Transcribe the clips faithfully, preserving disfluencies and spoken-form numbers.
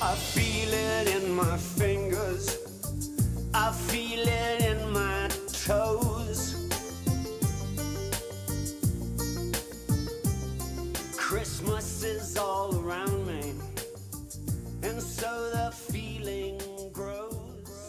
I feel it in my fingers, I feel it in my toes. Christmas is all around me, and so the feeling grows.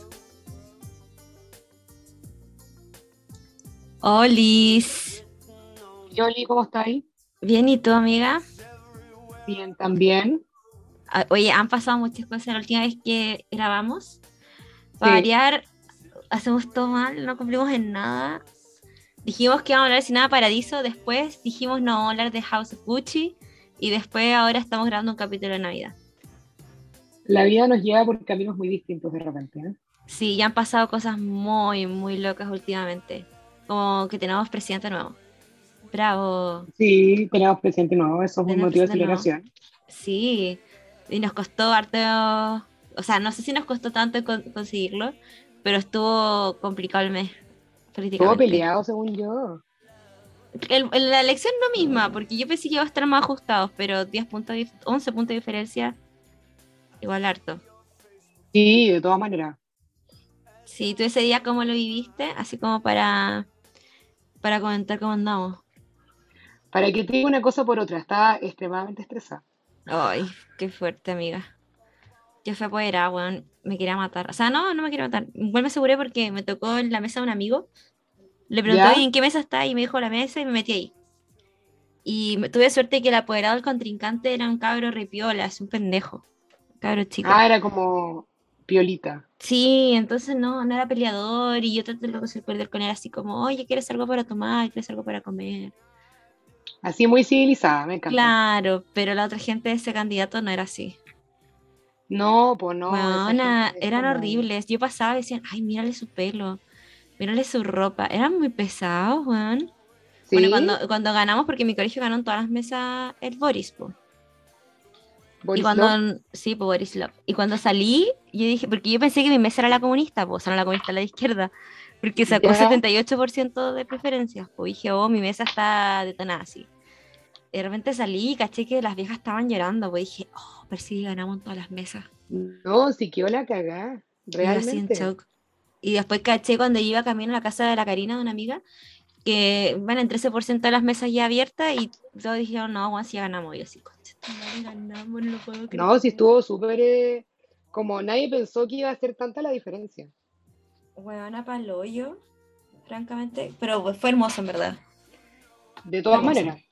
Olis. Yoli, ¿cómo estáis? Bien, ¿y tú, amiga? Bien, también. Ah, Oye, han pasado muchas cosas la última vez que grabamos. Para Sí. variar, hacemos todo mal, no cumplimos en nada. Dijimos que íbamos a hablar de Sin Nada Paradiso, después dijimos no vamos a hablar de House of Gucci, y después ahora estamos grabando un capítulo de Navidad. La vida nos lleva por caminos muy distintos de repente, ¿eh? Sí, ya han pasado cosas muy, muy locas últimamente. Como que tenemos presidente nuevo. Bravo, Sí, tenemos presente nuevo, eso es un tenemos motivo de presidente nuevo. celebración. Sí, y nos costó harto, o sea, no sé si nos costó tanto con- conseguirlo, pero estuvo complicado el mes Todo políticamente. peleado, según yo. El- el- la elección no misma, porque yo pensé que iba a estar más ajustados, pero diez puntos, de dif- once puntos de diferencia, igual harto. Sí, de todas maneras. Sí, tú ese día cómo lo viviste, así como para, para comentar cómo andamos. Para que te diga una cosa por otra, estaba extremadamente estresada. Ay, qué fuerte, amiga. Yo fui apoderada, weón, me quería matar. O sea, no, no me quería matar. Igual me aseguré porque me tocó en la mesa de un amigo. Le pregunté, oye, ¿Ya? ¿en qué mesa está? Y me dijo la mesa y me metí ahí. Y me- tuve suerte que el apoderado del contrincante era un cabro repiola, es un pendejo, un cabro chico. Ah, era como piolita. Sí, entonces no, no era peleador y yo traté de hacer perder con él así como, oye, ¿quieres algo para tomar? ¿Quieres algo para comer? Así muy civilizada, me encanta. Claro, pero la otra gente de ese candidato no era así. No, pues no, esa gente Bueno, es eran como... horribles. Yo pasaba y decían, ay, mírale su pelo, mírale su ropa. Eran muy pesados, weón. Bueno, y ¿Sí? cuando, cuando ganamos, porque en mi colegio ganó en todas las mesas el Boris, po. Y Borislav. cuando, sí, pues Borislav. Y cuando salí, yo dije, porque yo pensé que mi mesa era la comunista, pues, o sea, no la comunista, la de izquierda, porque sacó ¿Ya? setenta y ocho por ciento de preferencias, pues dije, oh, mi mesa está detonada así. Y de repente salí y caché que las viejas estaban llorando, pues dije, oh, pero sí, ganamos en todas las mesas. No, sí quedó la cagá, Y yo así en realmente. shock. Y después caché cuando iba camino a la casa de la Karina, de una amiga, que van en trece por ciento de las mesas ya abiertas y todos dijeron, no, Juan, sí ganamos. Y yo así, concha, esta madre, ganamos, no lo puedo No, sí creer. estuvo súper... eh, como nadie pensó que iba a ser tanta la diferencia. Huevona pa'l hoyo, francamente, pero pues, fue hermoso en verdad, De fue todas hermoso. maneras.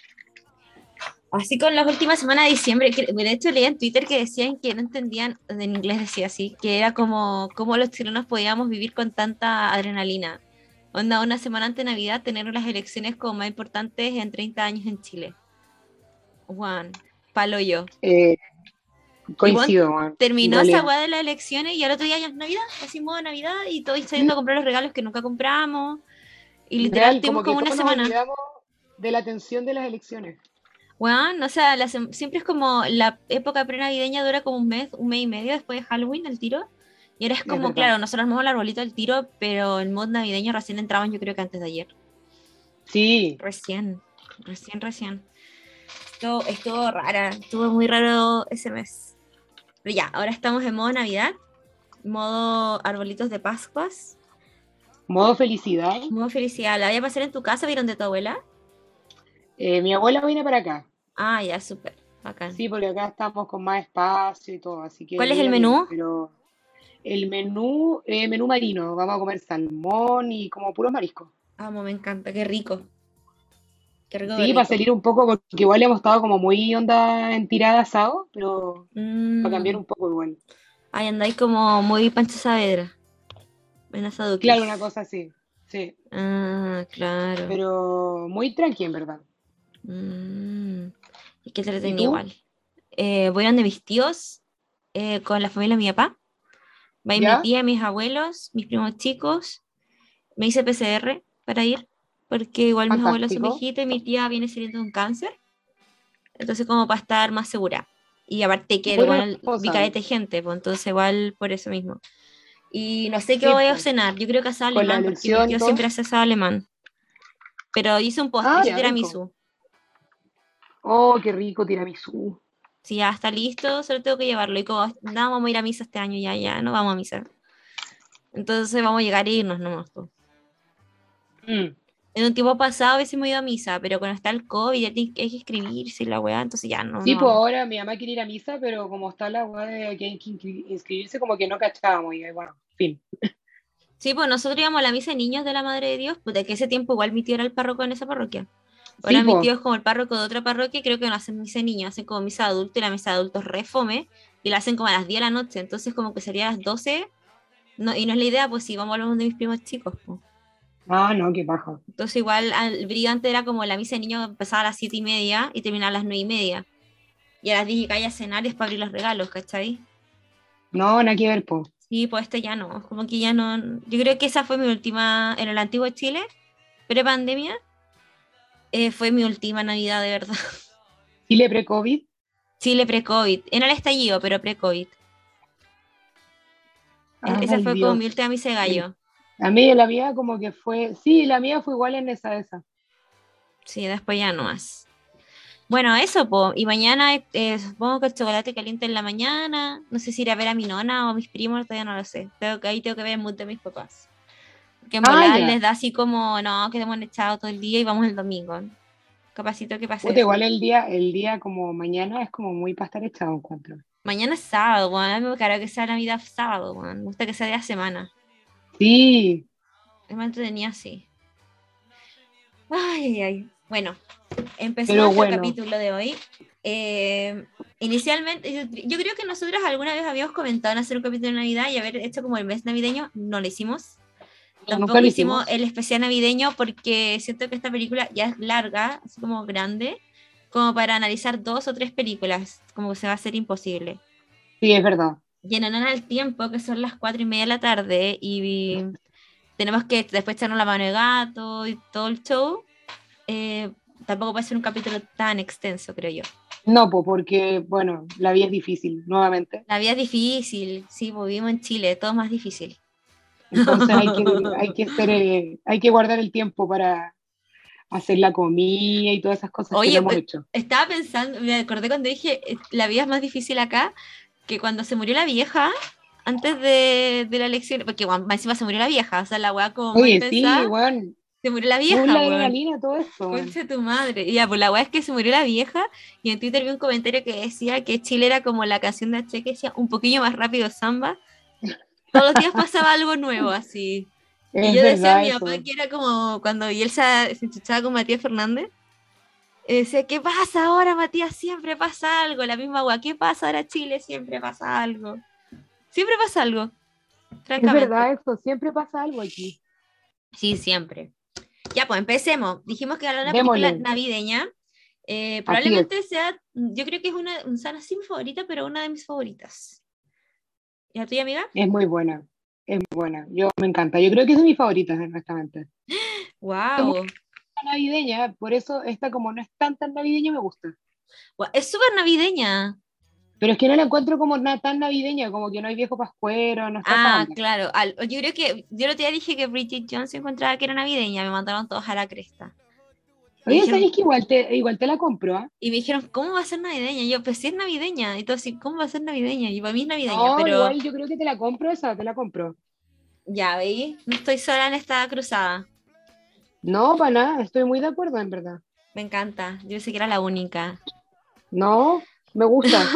Así con las últimas semanas de diciembre, que de hecho leí en Twitter que decían que no entendían, en inglés decía así, que era como cómo los chilenos podíamos vivir con tanta adrenalina. Onda, una semana antes de Navidad tener las elecciones como más importantes en treinta años en Chile. Juan, palo yo. Eh, Y bueno, Coincido, man, en terminó esa realidad. weá de las elecciones y al otro día ya es Navidad, así modo Navidad y todos saliendo a comprar los regalos que nunca compramos. Y literal Real, tuvimos como que como una todos nos semana. olvidamos de la tensión de las elecciones. Bueno, o sea, la sem- siempre es como la época prenavideña dura como un mes, un mes y medio después de Halloween, el tiro. Y ahora es Es como, verdad. claro, nosotros armamos el arbolito del tiro, pero el mod navideño recién entraban, yo creo que antes de ayer. Sí, Recién, recién, recién. Estuvo, estuvo rara, estuvo muy raro ese mes. Pero ya, ahora estamos en modo Navidad, modo arbolitos de Pascuas, modo felicidad. modo felicidad. ¿La voy a pasar en tu casa? ¿Vieron de tu abuela? Eh, mi abuela viene para acá. Ah, ya, súper, bacán. Sí, porque acá estamos con más espacio y todo, así que ¿Cuál es el ella viene. menú? Pero el menú, eh, menú marino, vamos a comer salmón y como puros mariscos. Amo, me encanta, qué rico, qué rico, qué Sí, para rico. salir un poco, porque igual hemos estado como muy onda en tirada de asado, pero para cambiar Mm. un poco igual. Ahí andáis como muy Pancho Saavedra, en Claro, una Asaduques. cosa así, sí, Ah, claro. pero muy tranqui en verdad. Mm. Y que te ¿Y tenía tú? igual. Eh, voy donde mis tíos, eh, con la familia de mi papá. Va a ir mi ¿Ya? tía, mis abuelos, mis primos chicos. Me hice P C R para ir, porque igual mis abuelos son Fantástico. viejitos y mi tía viene saliendo de un cáncer. Entonces, como para estar más segura. Y aparte que Muy igual vi responsable. caleta de gente, pues entonces igual por eso mismo. Y no sé qué Sí, voy a po, cenar. Yo creo que asado con la alemán, porque mi elección y tío todo. siempre hace asado alemán. Pero hice un postre, Ah, hice ya, rico. tiramisú. Oh, qué rico tiramisú. Si ya está listo, solo tengo que llevarlo. Y como no vamos a ir a misa este año, ya, ya, no vamos a misa. Entonces vamos a llegar e irnos nomás, po. Mm. En un tiempo pasado hubiésemos ido a misa, pero cuando está el COVID ya tiene- hay que inscribirse y la weá, entonces ya no, Sí, no pues vamos. ahora mi mamá quiere ir a misa, pero como está la weá de que hay que inscri- inscribirse, como que no cachábamos. Y ahí, bueno, fin. Sí, pues nosotros íbamos a la misa de niños de la Madre de Dios, pues de que ese tiempo igual mi tío era el párroco en esa parroquia. Sí, Ahora mi pues. tío es como el párroco de otra parroquia, creo que no hacen misa de niños, hacen como misa de adultos y la misa de adultos re fome, y la hacen como a las diez de la noche, entonces como que sería a las doce, no, y no es la idea, pues si vamos a hablar de mis primos chicos, pues. Ah, no, qué paja. Entonces igual el brillante era como la misa de niños empezaba a las siete y media y terminaba a las nueve y media. Y a las diez llegaba a cenar y es para abrir los regalos, ¿cachai? No, nada que ver, pues. Sí, pues este ya no, como que ya no. Yo creo que esa fue mi última, en el antiguo Chile, pre-pandemia, eh, fue mi última Navidad de verdad. Chile pre-COVID. Chile pre-COVID, en el estallido, pero pre-COVID. E- Esa Ay, fue como Dios. mi última misa de Sí. gallo. A mí la mía como que fue, sí, la mía fue igual en esa, esa. Sí, después ya no más. Bueno, eso, po. Y mañana eh, supongo que el chocolate caliente en la mañana. No sé si ir a ver a mi nona o a mis primos, todavía no lo sé. Tengo que, ahí tengo que ver el mood de mis papás. Que en Ah, volar ya. les da así como, no, que hemos echado todo el día y vamos el domingo. Capacito que pase Puta, eso. igual el día, el día como mañana es como muy para estar echado, encuentro. Mañana es sábado, weón. A mí me gustaría que sea Navidad sábado, weón. Me gusta que sea día de semana. Sí, Es más entretenido así. Ay, ay, ay. Bueno, empecemos pero nuestro bueno, capítulo de hoy. Eh, inicialmente, yo, yo creo que nosotros alguna vez habíamos comentado en hacer un capítulo de Navidad y haber hecho como el mes navideño. No lo hicimos. no, nunca Tampoco lo hicimos hicimos. el especial navideño porque siento que esta película ya es larga, así como grande, como para analizar dos o tres películas, como que se va a hacer imposible. Sí, es verdad. Y en honor al tiempo, que son las cuatro y media de la tarde, y tenemos que después echarnos la mano de gato y todo el show, eh, tampoco puede ser un capítulo tan extenso, creo yo. No, pues porque, bueno, la vida es difícil, nuevamente. La vida es difícil, sí, pues vivimos en Chile, todo es más difícil. Entonces hay que, hay que ser, eh, hay que guardar el tiempo para hacer la comida y todas esas cosas que no Oye, hemos pues, hecho. estaba pensando, me acordé cuando dije, eh, la vida es más difícil acá, que cuando se murió la vieja, antes de, de la elección, porque bueno, más encima se murió la vieja, o sea, la weá como mal Oye, sí, pensada, weón, se murió la full vieja, la weón. adrenalina, todo esto, weón. Concha de tu madre. Y ya, pues la weá es que se murió la vieja, y en Twitter vi un comentario que decía que Chile era como la canción de H que decía un poquillo más rápido samba. Todos los días pasaba algo nuevo, así. Y Es yo decía a verdad mi papá eso. que era como cuando Bielsa se enchuchaba con Matías Fernández. Y decía, ¿qué pasa ahora, Matías? Siempre pasa algo. La misma weá, ¿qué pasa ahora, Chile? Siempre pasa algo. Siempre pasa algo, Es francamente. verdad eso, siempre pasa algo aquí. Sí, siempre. Ya, pues empecemos. Dijimos que era una película Démosle, navideña. Eh, así es. probablemente sea, yo creo que es una, o sea, no sé si mi favorita, pero una de mis favoritas. ¿Y la tuya, amiga? Es muy buena, es muy buena. Yo me encanta. Yo creo que es de mis favoritas, honestamente. Es muy ¡Wow! navideña, por eso esta como no es tan tan navideña me gusta. Es súper navideña. Pero es que no la encuentro como na- tan navideña, como que no hay viejo pascuero, no está esa Ah, onda. claro. Al- yo creo que, yo el otro día dije que Bridget Jones se encontraba que era navideña. Me mandaron todos a la cresta. Y me Oye, dijeron, ¿sabes que igual te, igual te la compro, ah? y me dijeron, ¿cómo va a ser navideña? Y yo, pues sí es navideña. Y todo así, ¿cómo va a ser navideña? Y para mí es navideña, No, pero igual yo creo que te la compro esa, te la compro. ya veí, no estoy sola en esta cruzada. No, para nada, estoy muy de acuerdo, en verdad. Me encanta. Yo pensé que era la única. No, me gusta.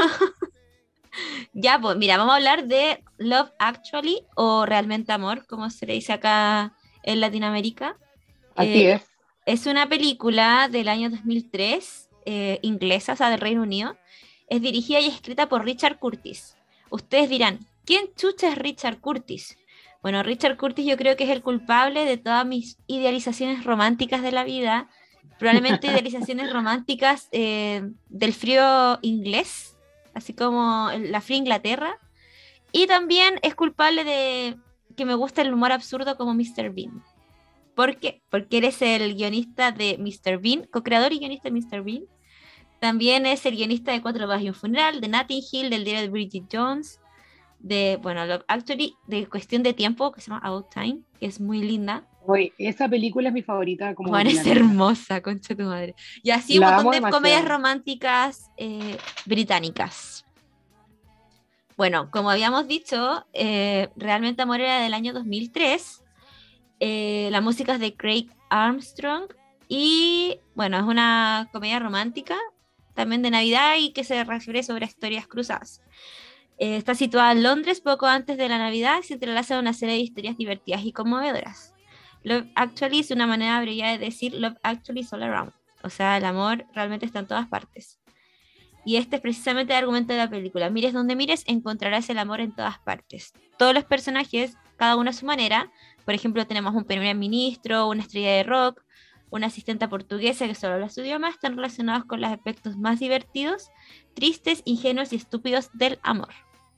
Ya, pues mira, vamos a hablar de Love Actually o Realmente Amor, como se le dice acá en Latinoamérica. Así Eh, es. es una película del año dos mil tres, eh, inglesa, o sea, del Reino Unido. Es dirigida y escrita por Richard Curtis. Ustedes dirán, ¿quién chucha es Richard Curtis? Bueno, Richard Curtis yo creo que es el culpable de todas mis idealizaciones románticas de la vida, probablemente idealizaciones románticas eh, del frío inglés, así como la fría Inglaterra, y también es culpable de que me gusta el humor absurdo como míster Bean. ¿Por qué? Porque eres el guionista de míster Bean, co-creador y guionista de míster Bean. También es el guionista de Cuatro bodas y un funeral, de Notting Hill, del diario de Bridget Jones, de, bueno, Love Actually, de Cuestión de Tiempo, que se llama About Time, que es muy linda. Oye, esa película es mi favorita como Juan de la es vida. hermosa, concha tu madre. Y así un La montón amo de demasiado. comedias románticas eh, británicas. Bueno, como habíamos dicho, eh, Realmente Amor era del año dos mil tres. Eh, la música es de Craig Armstrong. Y bueno, es una comedia romántica, también de Navidad y que se refiere sobre historias cruzadas. Eh, está situada en Londres poco antes de la Navidad y se entrelaza en una serie de historias divertidas y conmovedoras. Love Actually es una manera abreviada de decir Love Actually is all around. O sea, el amor realmente está en todas partes. Y este es precisamente el argumento de la película. Mires donde mires, encontrarás el amor en todas partes. Todos los personajes, cada uno a su manera. Por ejemplo, tenemos un primer ministro, una estrella de rock, una asistente portuguesa que solo habla su idioma, están relacionados con los aspectos más divertidos, tristes, ingenuos y estúpidos del amor.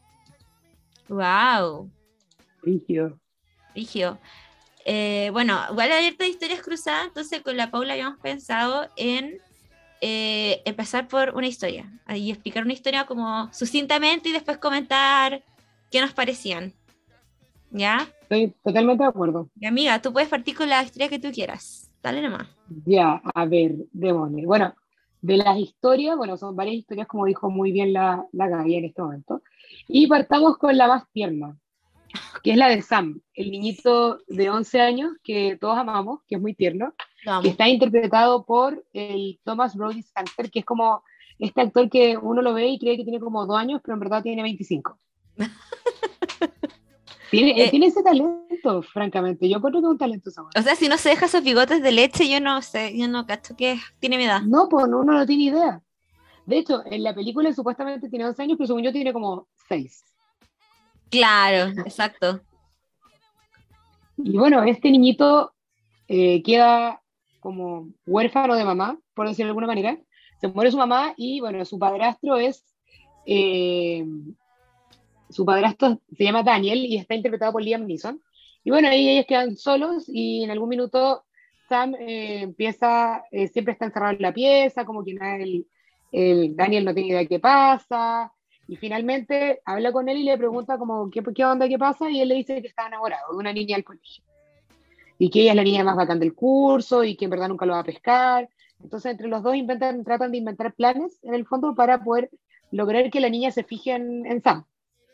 ¡Wow! Rígido. Rígido. Eh, bueno, igual abierta de historias cruzadas, entonces con la Paula habíamos pensado en eh, empezar por una historia y explicar una historia como sucintamente y después comentar qué nos parecían. ¿Ya? Estoy totalmente de acuerdo. Mi amiga, tú puedes partir con la historia que tú quieras. Dale nomás. Ya, a ver, démosle. Bueno, de las historias, bueno, son varias historias, como dijo muy bien la, la Gaby en este momento. Y partamos con la más tierna, que es la de Sam, el niñito de once años que todos amamos, que es muy tierno, Lo amo. que está interpretado por el Thomas Brody Sangster, que es como este actor que uno lo ve y cree que tiene como dos años, pero en verdad tiene veinticinco. Tiene, eh, Eh, tiene ese talento, francamente. Yo creo que es un talento esa mujer. o sea, si no se deja esos bigotes de leche, yo no sé, yo no cacho que tiene mi edad. No, pues uno no tiene idea. De hecho, en la película supuestamente tiene once años, pero según yo tiene como seis. Claro, exacto. Y bueno, este niñito eh, queda como huérfano de mamá, por decirlo de alguna manera. Se muere su mamá y bueno, su padrastro es... eh, su padrastro se llama Daniel y está interpretado por Liam Neeson. Y bueno, ahí ellos quedan solos y en algún minuto Sam eh, empieza, eh, siempre está encerrado en la pieza, como que nada, el, el Daniel no tiene idea de qué pasa. Y finalmente habla con él y le pregunta como qué, qué onda, qué pasa, y él le dice que está enamorado de una niña del colegio. Y que ella es la niña más bacán del curso y que en verdad nunca lo va a pescar. Entonces entre los dos inventan, tratan de inventar planes en el fondo para poder lograr que la niña se fije en, en Sam.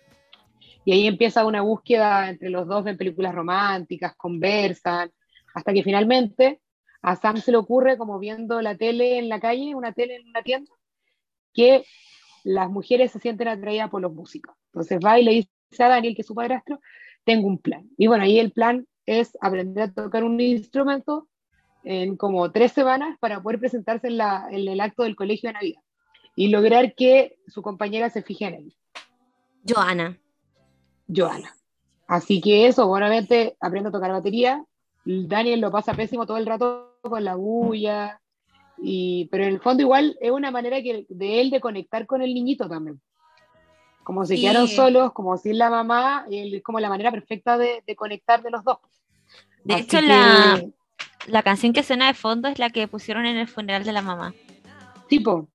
Y ahí empieza una búsqueda entre los dos, ven películas románticas, conversan, hasta que finalmente a Sam se le ocurre, como viendo la tele en la calle, una tele en una tienda, que las mujeres se sienten atraídas por los músicos. Entonces va y le dice a Daniel, que es su padrastro, tengo un plan. Y bueno, ahí el plan es aprender a tocar un instrumento en como tres semanas para poder presentarse en, la, en el acto del colegio de Navidad y lograr que su compañera se fije en él. Joana. Joana. Así que eso, obviamente aprende a tocar batería. Daniel lo pasa pésimo todo el rato con la bulla, y, pero en el fondo igual es una manera que, de él de conectar con el niñito también. Como se quedaron Sí. solos, como sin la mamá, es como la manera perfecta de, de conectar de los dos. De Así hecho, que, la, la canción que suena de fondo es la que pusieron en el funeral de la mamá. tipo,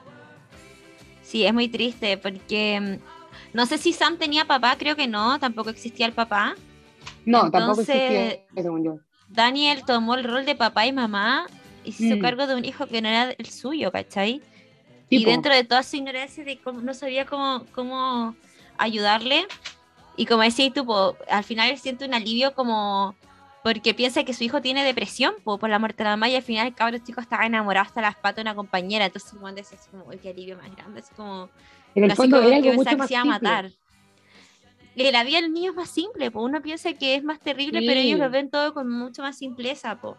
Sí, es muy triste porque mm, no sé si Sam tenía papá, creo que no, tampoco existía el papá. no, tampoco Entonces, existía, según yo. Daniel tomó el rol de papá y mamá y se hizo Mm, cargo de un hijo que no era el suyo, ¿cachai? Y tipo, dentro de toda su ignorancia de cómo, no sabía cómo, cómo ayudarle. Y como decís tú, po, al final él siente un alivio como porque piensa que su hijo tiene depresión po, por la muerte de la mamá y al final el cabrón chico estaba enamorado hasta las patas de una compañera. Entonces como decía así como, "Uy, qué alivio más grande", así como en el casi fondo era como que algo pensaba mucho que más se iba a simple. matar. Y la vida del niño es más simple, po. Uno piensa que es más terrible, pero ellos lo Sí, ven todo con mucho más simpleza, po.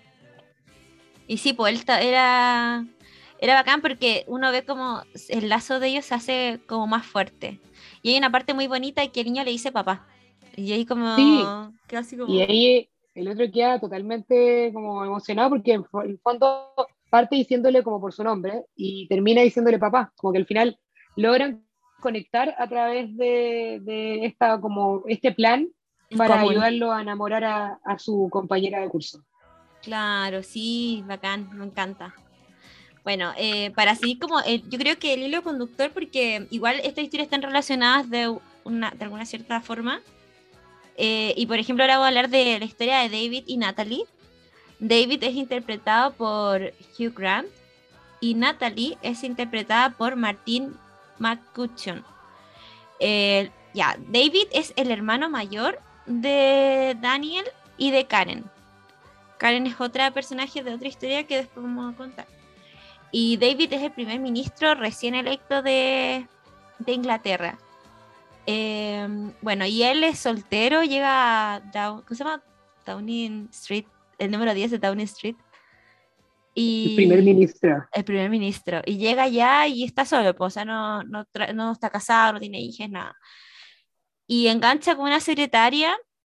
Y sí, pues él ta- era, era bacán porque uno ve como el lazo de ellos se hace como más fuerte. Y hay una parte muy bonita que el niño le dice papá. Y ahí sí, como, queda así y como, ahí el otro queda totalmente como emocionado porque en fo- en el fondo parte diciéndole como por su nombre y termina diciéndole papá, como que al final logran conectar a través de, de esta, como este plan en para común. ayudarlo a enamorar a, a su compañera de curso. Claro, sí, bacán, me encanta. Bueno, eh, para seguir como, eh, yo creo que el hilo conductor, porque igual estas historias están relacionadas de, una, de alguna cierta forma, Eh, y por ejemplo, ahora voy a hablar de la historia de David y Natalie. David es interpretado por Hugh Grant y Natalie es interpretada por Martin McCutcheon. Eh, ya, David es el hermano mayor de Daniel y de Karen. Karen es otra personaje de otra historia que después vamos a contar. Y David es el primer ministro recién electo de, de Inglaterra. Eh, bueno, y él es soltero, llega a Down, ¿cómo se llama? Downing Street, el número diez de Downing Street. Y El primer ministro. El primer ministro. Y llega allá y está solo, pues, o sea, no, no, tra- no está casado, no tiene hijos, nada. Y engancha con una secretaria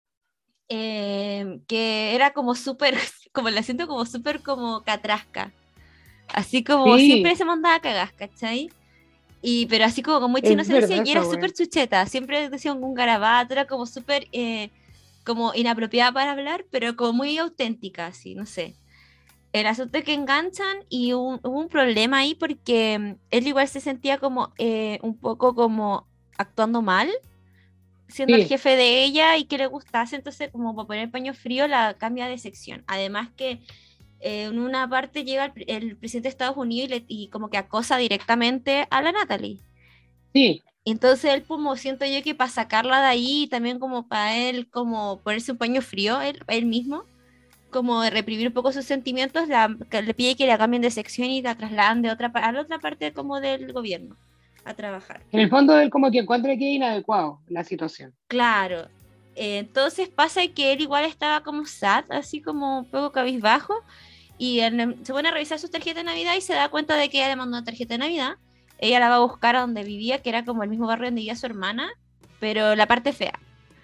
eh, que era como súper, como la siento como súper como catrasca. Así como Sí, siempre se mandaba a cagar, ¿cachai? Y, pero así como con mucha es inocencia verdad y era esa wea. súper chucheta, siempre decía un garabato, era como súper eh, como inapropiada para hablar, pero como muy auténtica, así, no sé. El asunto es que enganchan y un- hubo un problema ahí porque mm, él igual se sentía como eh, un poco como actuando mal, siendo el Sí, jefe de ella y que le gustase, entonces como para poner paño frío la cambia de sección. Además que eh, en una parte llega el, pre- el presidente de Estados Unidos y, le- y como que acosa directamente a la Natalie. sí, Y entonces él como siento yo que para sacarla de ahí, también como para él como ponerse un paño frío, él, él mismo, como de reprimir un poco sus sentimientos, la, que le pide que la cambien de sección y la trasladen de otra, pa- a la otra parte como del gobierno a trabajar. en el fondo él como que encuentra que es inadecuado la situación. Claro. Eh, entonces pasa que él igual estaba como sad, así como un poco cabizbajo, y él se pone a revisar sus tarjetas de Navidad y se da cuenta de que ella le mandó una tarjeta de Navidad. Ella la va a buscar a donde vivía, que era como el mismo barrio donde vivía su hermana, pero la parte fea.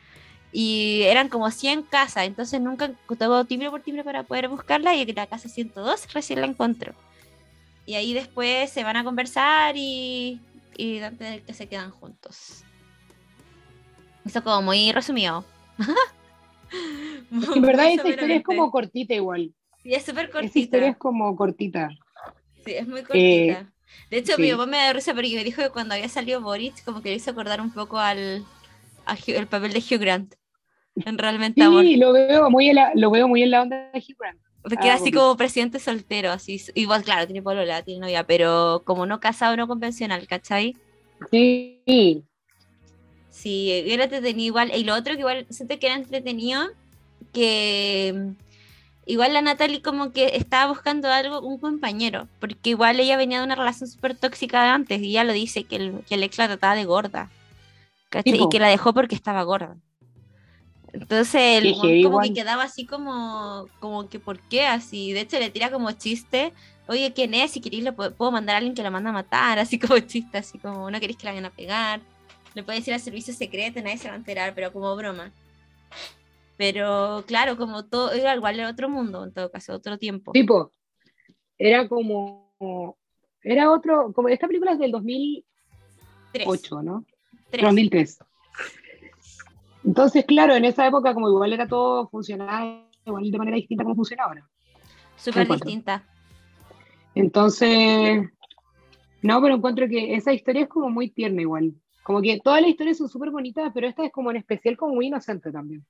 Y eran como cien casas, entonces nunca tocó timbre por timbre para poder buscarla y la casa ciento dos recién la encontró. Y ahí después se van a conversar y, y antes de que se quedan juntos. Eso como muy resumido. Es que en verdad Muy esa historia es como someramente. cortita igual. Sí, es súper Esa historia es cortita. como cortita. Sí, es muy Eh, cortita. De hecho, mi sí. papá me da risa porque me dijo que cuando había salido Boris, como que le hizo acordar un poco al, a Hugh- el papel de Hugh Grant en Realmente Amor. Sí, lo veo muy en la, lo veo muy en la onda de Hugh Grant. Porque era Ah, así Boris. como presidente soltero, así. Igual, claro, tiene polola, tiene novia, pero como no casado, no convencional, ¿cachai? Sí, sí, Sí, era entretenido igual. Y lo otro que igual siento que era entretenido, que mm, igual la Natalie como que estaba buscando algo, un compañero, porque igual ella venía de una relación súper tóxica de antes y ella lo dice, que el, que el ex la trataba de gorda, ¿cachai? Y que tipo, la dejó porque estaba gorda. Entonces el que weón heavy como que igual. quedaba así como, como que ¿por qué así? De hecho le tira como chiste, oye, ¿quién es? Si queréis le puedo, puedo mandar a alguien que la manda a matar, así como chiste, así como no queréis que la vayan a pegar. Le puede decir al servicio secreto, nadie se va a enterar, pero como broma. Pero claro, como todo, era igual era otro mundo, en todo caso, otro tiempo. Tipo, era como, era otro, como esta película es del dos mil Tres, ocho, ¿no? tres. dos mil tres. Entonces, claro, en esa época como igual era todo funcionaba igual de manera distinta como funciona ahora, Súper encuentro. distinta. Entonces, no, pero encuentro que esa historia es como muy tierna igual. Como que todas las historias son súper bonitas, pero esta es como en especial como muy inocente también.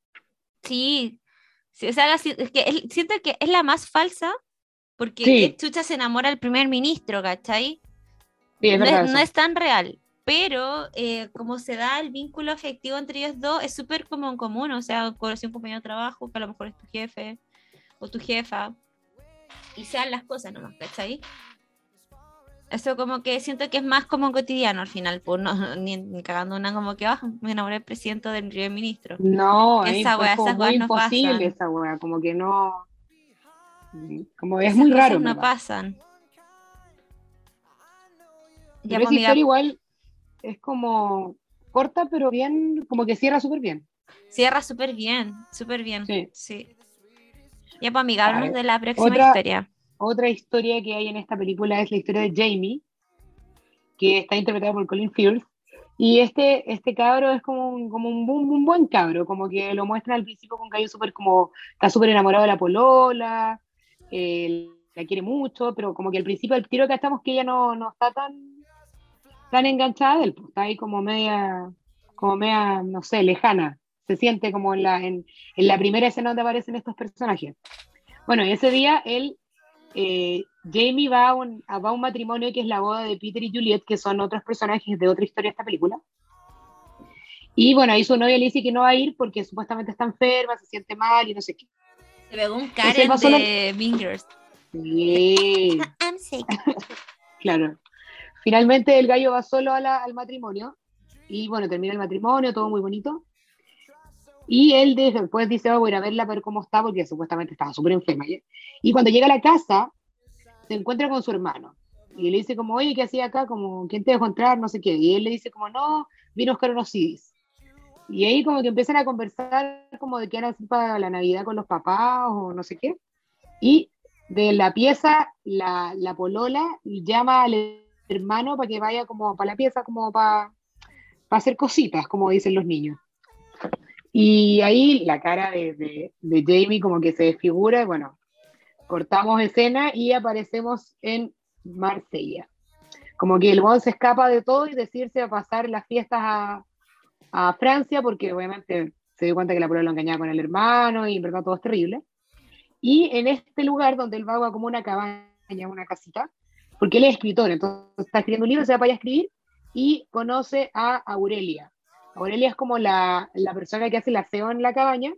Sí, sí, o sea, la si- es que es- siento que es la más falsa porque que Sí, Chucha se enamora del primer ministro, ¿cachai? sí, es No es, verdad no eso. es tan real, pero eh, como se da el vínculo afectivo entre ellos dos, es súper como en común, o sea, conocí un compañero de trabajo que a lo mejor es tu jefe o tu jefa, y sean las cosas nomás, ¿cachai? Eso como que siento que es más como cotidiano al final, pues no, ni, ni cagando una como que, ah, me enamoré del presidente o del primer ministro. No, es, Esa es weá, como esas muy weas no imposible pasan. esa wea, como que no, como es Esas muy raro, cosas en no verdad. pasan. Ya, Pero pues esa historia amiga, igual es como corta, pero bien, como que cierra súper bien. cierra súper bien, súper bien, Sí. sí. Ya, pues amiga, A háblanos ver, de la próxima otra, historia. otra historia que hay en esta película es la historia de Jamie, que está interpretada por Colin Firth. Y este, este cabro es como un, como un, bu- un buen cabro, como que lo muestran al principio con gallo súper como, está súper enamorado de la polola, eh, la quiere mucho, pero como que al principio al tiro que estamos que ella no, no está tan, tan enganchada de él, pues, está ahí como media, como media, no sé, lejana, se siente como en la, en, en la primera escena donde aparecen estos personajes. Bueno, ese día él, eh, Jamie va a, un, a, va a un matrimonio que es la boda de Peter y Juliet, que son otros personajes de otra historia de esta película. Y bueno, ahí su novia le dice que no va a ir porque supuestamente está enferma, se siente mal y no sé qué. Se pegó un Entonces Karen va solo... de Bingers. Sí, I'm sick. claro. Finalmente el gallo va solo a la, al matrimonio y bueno, termina el matrimonio, todo muy bonito. Y él después dice, oh, voy a ir a verla, a ver cómo está, porque supuestamente estaba súper enferma. ¿Ya? Y cuando llega a la casa, se encuentra con su hermano. Y le dice como, oye, ¿qué hacía acá? Como, ¿quién te dejó entrar? No sé qué. Y él le dice como, no, vino a buscar unos C Ds. Y ahí como que empiezan a conversar como de qué van a hacer para la Navidad con los papás o no sé qué. Y de la pieza, la, la polola llama al hermano para que vaya como para la pieza, como para, para hacer cositas, como dicen los niños. Y ahí la cara de, de, de Jamie como que se desfigura, y bueno, cortamos escena y aparecemos en Marsella. Como que el weón se escapa de todo y decirse a pasar las fiestas a, a Francia, porque obviamente se dio cuenta que la prueba lo engañaba con el hermano y en verdad todo es terrible. Y en este lugar donde él va como una cabaña, una casita, porque él es escritor, entonces está escribiendo un libro, se va para allá a escribir y conoce a Aurelia. Aurelia es como la, la persona que hace el aseo en la cabaña,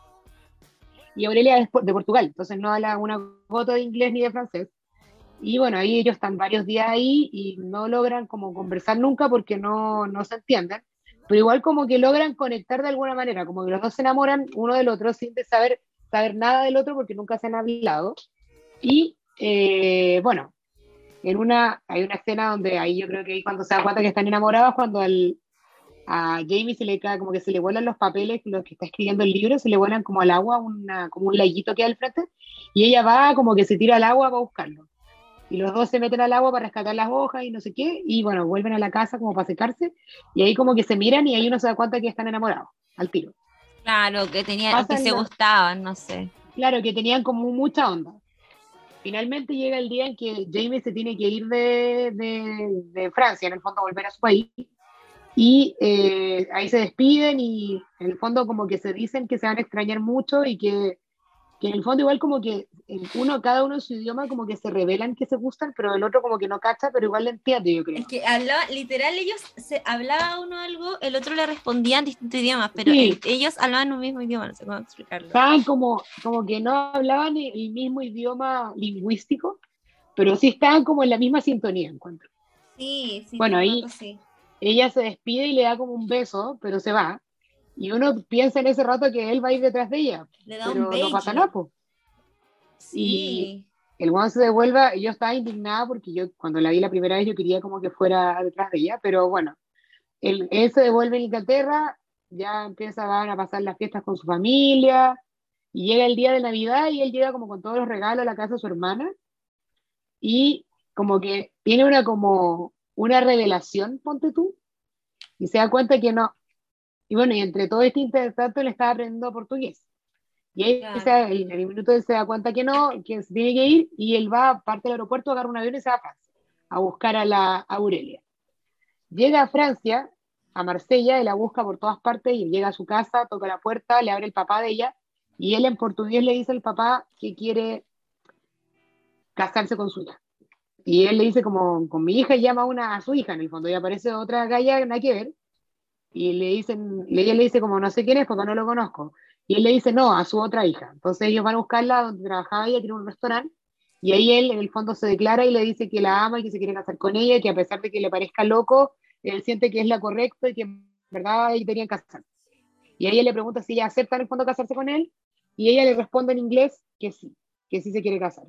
y Aurelia es de Portugal, entonces no habla una gota de inglés ni de francés. Y bueno, ahí ellos están varios días ahí y no logran como conversar nunca porque no, no se entienden, pero igual como que logran conectar de alguna manera, como que los dos se enamoran uno del otro sin de saber, saber nada del otro porque nunca se han hablado. Y eh, bueno, en una, hay una escena donde ahí yo creo que ahí cuando se da cuenta que están enamorados, cuando al, a Jamie se le cae, como que se le vuelan los papeles, los que está escribiendo el libro, se le vuelan como al agua, una, como un laguito que hay al frente, y ella va como que se tira al agua para buscarlo. Y los dos se meten al agua para rescatar las hojas y no sé qué, y bueno, vuelven a la casa como para secarse, y ahí como que se miran y ahí uno se da cuenta que están enamorados, al tiro. Claro, que tenía, o que Pasan se los, gustaban, no sé. claro, que tenían como mucha onda. Finalmente llega el día en que Jamie se tiene que ir de, de, de Francia, en el fondo volver a su país, y eh, ahí se despiden y en el fondo como que se dicen que se van a extrañar mucho y que, que en el fondo igual como que uno, cada uno en su idioma como que se revelan que se gustan, pero el otro como que no cacha, pero igual le entiende, yo creo. Es que hablaba, literal, ellos se hablaba uno algo, el otro le respondía en distintos idiomas, pero Sí. el, ellos hablaban un mismo idioma, no sé cómo explicarlo. Estaban como, como que no hablaban el mismo idioma lingüístico, pero sí estaban como en la misma sintonía, encuentro. Sí, sí, Bueno, todo el ahí rato sí. ella se despide y le da como un beso, pero se va. Y uno piensa en ese rato que él va a ir detrás de ella, Le da un pero no pasa nada, beso. pues. Y Sí. el guano se devuelve, y yo estaba indignada porque yo cuando la vi la primera vez yo quería como que fuera detrás de ella, pero bueno, él, él se devuelve a Inglaterra, ya empieza van a pasar las fiestas con su familia, y llega el día de Navidad y él llega como con todos los regalos a la casa de su hermana, y como que tiene una como una revelación, ponte tú, y se da cuenta que no. Y bueno, y entre todo este intertanto él estaba aprendiendo portugués. Y ahí Claro. se, en el minuto él se da cuenta que no, que se tiene que ir, y él va, parte del aeropuerto, agarra un avión y se va a Francia, a buscar a la a Aurelia. Llega a Francia, a Marsella, y la busca por todas partes, y llega a su casa, toca la puerta, le abre el papá de ella, y él en portugués le dice al papá que quiere casarse con su hija. Y él le dice como, con mi hija, y llama a, una, a su hija, en el fondo, y aparece otra galla, nada que ver, y le dicen, ella le dice como, no sé quién es porque no lo conozco, y él le dice no, a su otra hija. Entonces ellos van a buscarla donde trabajaba ella, tiene un restaurante, y ahí él en el fondo se declara y le dice que la ama y que se quiere casar con ella, y que a pesar de que le parezca loco, él siente que es la correcta y que en verdad ellos tenían que casarse. Y ahí él le pregunta si ella acepta en el fondo casarse con él, y ella le responde en inglés que sí, que sí se quiere casar.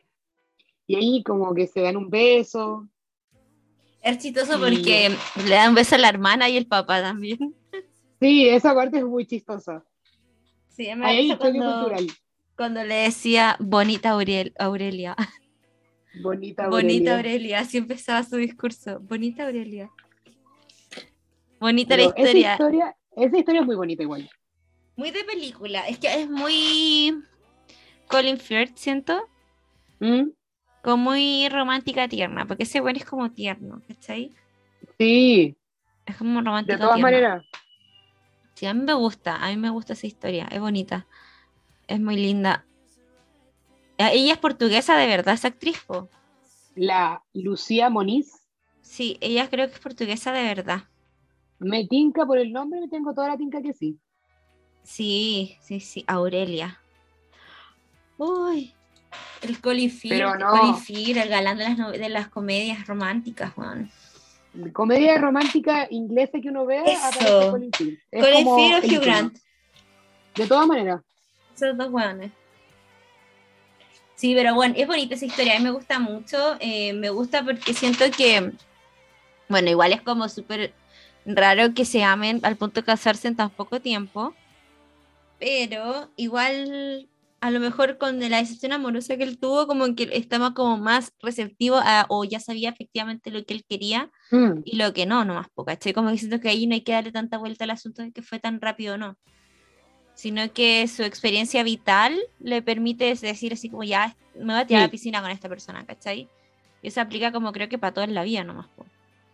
Y ahí como que se dan un beso. Es chistoso Y porque le dan un beso a la hermana y el papá también. sí, esa parte es muy chistosa. Sí, me da Ahí hay risa el choque cuando, cultural. cuando le decía bonita Aurel, Aurelia. Bonita Bonita Aurelia. Aurelia, así empezaba su discurso. Bonita Aurelia. Bonita la Pero esa historia. historia, esa historia es muy bonita igual. Muy de película. Es que es muy Colin Firth, siento. ¿Mm? Como muy romántica tierna. Porque ese bueno es como tierno, ¿cachai? Sí, Es como de romántico todas tierno. maneras. Sí, a mí me gusta, a mí me gusta esa historia, es bonita, es muy linda. Eh, Ella es portuguesa de verdad, esa actriz, po. La Lucía Moniz, Sí, ella creo que es portuguesa de verdad. me tinca por el nombre, me tengo toda la tinca que sí. Sí, sí, sí, Aurelia. Uy, el Colin Pero Firth, Colin no, Firth, el galán de las, no- de las comedias románticas, Juan. comedia romántica inglesa que uno vea, aparece Eso. Colin Firth. Es Colin como Firth o el Hugh icono. Grant, De todas maneras. esos dos hueones. Sí, pero bueno, es bonita esa historia, a mí me gusta mucho, eh, me gusta porque siento que, bueno, igual es como súper raro que se amen al punto de casarse en tan poco tiempo, pero igual a lo mejor con la decepción amorosa que él tuvo, como que estaba como más receptivo a, o ya sabía efectivamente lo que él quería Mm, y lo que no, nomás poca, ¿cachai? Como que siento que ahí no hay que darle tanta vuelta al asunto de que fue tan rápido o no, sino que su experiencia vital le permite decir así como ya me voy a tirar a la sí, piscina con esta persona, ¿cachai? Y eso aplica como creo que para todo en la vida nomás, po.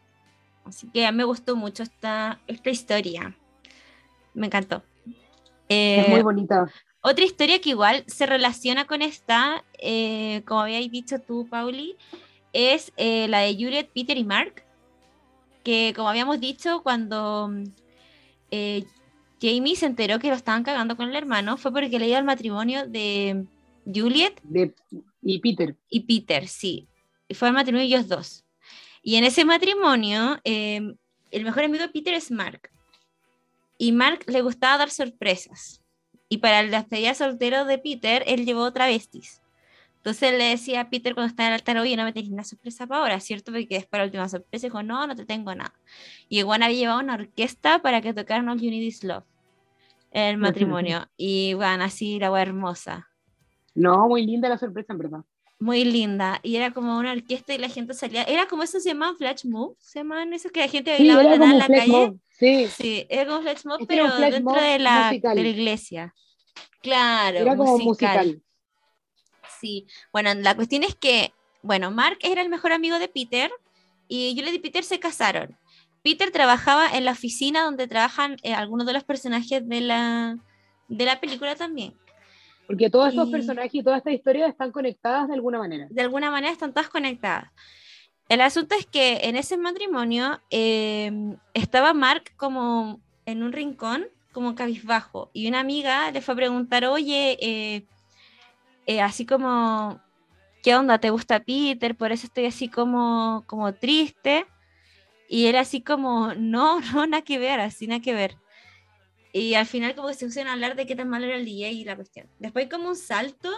Así que a mí me gustó mucho esta, esta historia, me encantó. es muy Eh, bonita. Otra historia que igual se relaciona con esta, eh, como habíais dicho tú, Pauli, es eh, la de Juliet, Peter y Mark, que como habíamos dicho, cuando eh, Jamie se enteró que lo estaban cagando con el hermano, fue porque le iba al matrimonio de Juliet De, y Peter. y Peter, sí. Fue al matrimonio de ellos dos. Y en ese matrimonio, eh, el mejor amigo de Peter es Mark. Y Mark le gustaba dar sorpresas. Y para el despedida soltero de Peter, él llevó travestis. Entonces le decía a Peter cuando estaba en el altar, oye, no me tenés una sorpresa para ahora, ¿cierto? Porque después la última sorpresa dijo, no, no te tengo nada. Y igual había llevado una orquesta para que tocaran All You Need Is Love en el matrimonio. Y bueno, así la wea hermosa. No, muy linda la sorpresa, en verdad. Muy linda. Y era como una orquesta y la gente salía. Era como eso se llama flash mob. Se llaman eso que la gente Sí, bailaba de era la nada como en un la flash calle. mob. Sí, Sí, era como flash mob, este era un pero flash dentro mob de la, de la musical. iglesia. Claro, Era como musical. musical. Sí. Bueno, la cuestión es que, bueno, Mark era el mejor amigo de Peter y Juliet y Peter se casaron. Peter trabajaba en la oficina donde trabajan eh, algunos de los personajes de la, de la película también. Porque todos estos Y personajes y todas estas historias están conectadas de alguna manera. de alguna manera están todas conectadas. El asunto es que en ese matrimonio eh, estaba Mark como en un rincón, como cabizbajo, y una amiga le fue a preguntar, oye, eh, eh, así como, ¿qué onda? ¿Te gusta Peter? Por eso estoy así como, como triste. Y él así como, no, no, nada que ver, así nada que ver. Y al final como que se pusieron a hablar de qué tan malo era el D J y la cuestión. Después hay como un salto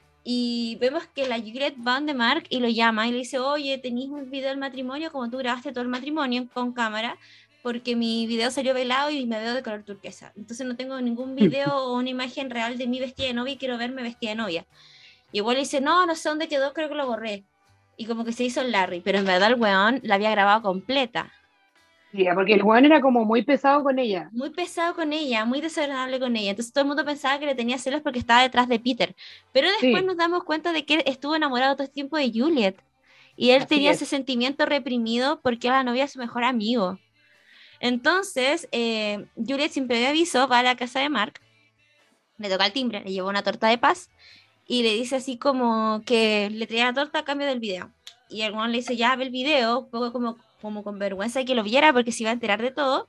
y vemos que la Juliet va donde Mark y lo llama y le dice, oye, tenéis un video del matrimonio como tú grabaste todo el matrimonio con cámara, porque mi video salió velado y me veo de color turquesa. Entonces no tengo ningún video o una imagen real de mi vestida de novia y quiero verme vestida de novia. Y igual le dice, no, no sé dónde quedó, creo que lo borré. Y como que se hizo el Larry, pero en verdad el weón la había grabado completa. Sí, porque el Juan era como muy pesado con ella. Muy pesado con ella, muy desagradable con ella. Entonces todo el mundo pensaba que le tenía celos porque estaba detrás de Peter. Pero después Sí, nos damos cuenta de que él estuvo enamorado todo el tiempo de Juliet. Y él así tenía es. ese sentimiento reprimido porque era la novia de su mejor amigo. Entonces, eh, Juliet sin previo aviso va a la casa de Mark, le toca el timbre, le lleva una torta de paz y le dice así como que le traía la torta a cambio del video. Y el weón le dice, ya ve el video, un poco como, como con vergüenza de que lo viera porque se iba a enterar de todo.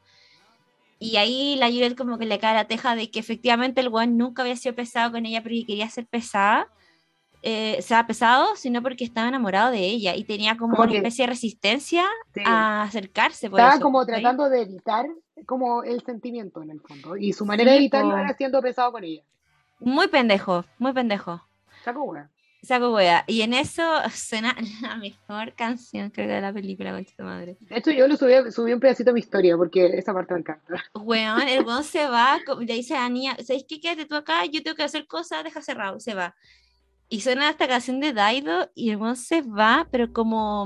Y ahí la Juliet como que le cae la teja de que efectivamente el weón nunca había sido pesado con ella porque quería ser pesada, eh, o sea, pesado, sino porque estaba enamorado de ella y tenía como Como una que especie de resistencia sí, a acercarse por estaba eso, como ¿cachai? tratando de evitar como el sentimiento en el fondo. Y su manera de Sí, evitarlo po, era siendo pesado con ella. muy pendejo, muy pendejo. Saco wea. Saco wea. Y en eso suena la mejor canción, creo que de la película, con tu madre. De hecho, yo lo subí, subí un pedacito a mi historia porque esa parte me encanta. Weón, el weón se va, co- le dice a la niña, ¿sabes qué? Quédate tú acá, yo tengo que hacer cosas, deja cerrado, se va. Y suena esta canción de Daido y el weón se va, pero como,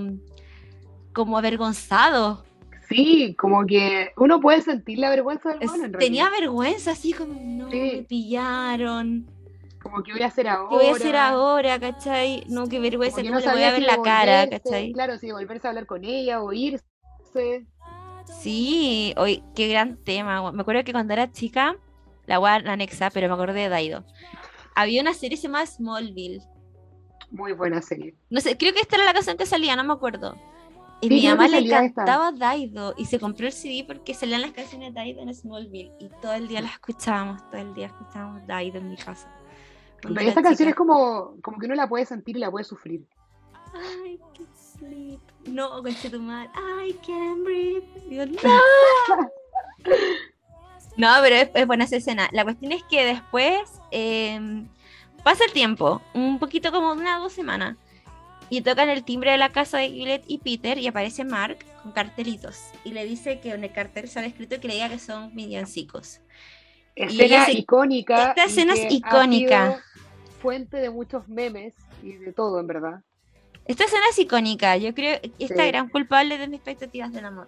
como avergonzado. Sí, como que uno puede sentir la vergüenza del mono Es- en tenía realidad. vergüenza, así como, no, me Sí, pillaron. como que voy a hacer ¿Qué voy a hacer ahora. ahora, cachai? No, qué Como vergüenza, que ¿cómo no le voy a sabía ver si la cara, devolverse, cachai? claro, si devolverse a hablar con ella o irse. Sí, hoy qué gran tema. weón. Me acuerdo que cuando era chica, la voy a anexar, pero me acordé de Daido. Había una serie que se llama Smallville. Muy buena serie. No sé, creo que esta era la canción que salía, no me acuerdo. Y Sí, mi creo mamá que le salía esta. cantaba Daido y se compró el C D porque salían las canciones de Daido en Smallville y todo el día las escuchábamos, todo el día escuchábamos Daido en mi casa cuando Pero era esta canción es chica. como, como que uno la puede sentir y la puede sufrir. I can sleep. No, conchetumar. I can breathe. Digo, no. No, pero es, es buena esa escena. La cuestión es que después eh, pasa el tiempo, un poquito como una o dos semanas, y tocan el timbre de la casa de Gillette y Peter y aparece Mark con cartelitos y le dice que en el cartel sale escrito que le diga que son villancicos. Y ella Escena se... icónica Esta y escena es que ha icónica. sido fuente de muchos memes y de todo, en verdad. Esta escena es icónica. Yo creo que esta Sí. gran culpable de mis expectativas del amor.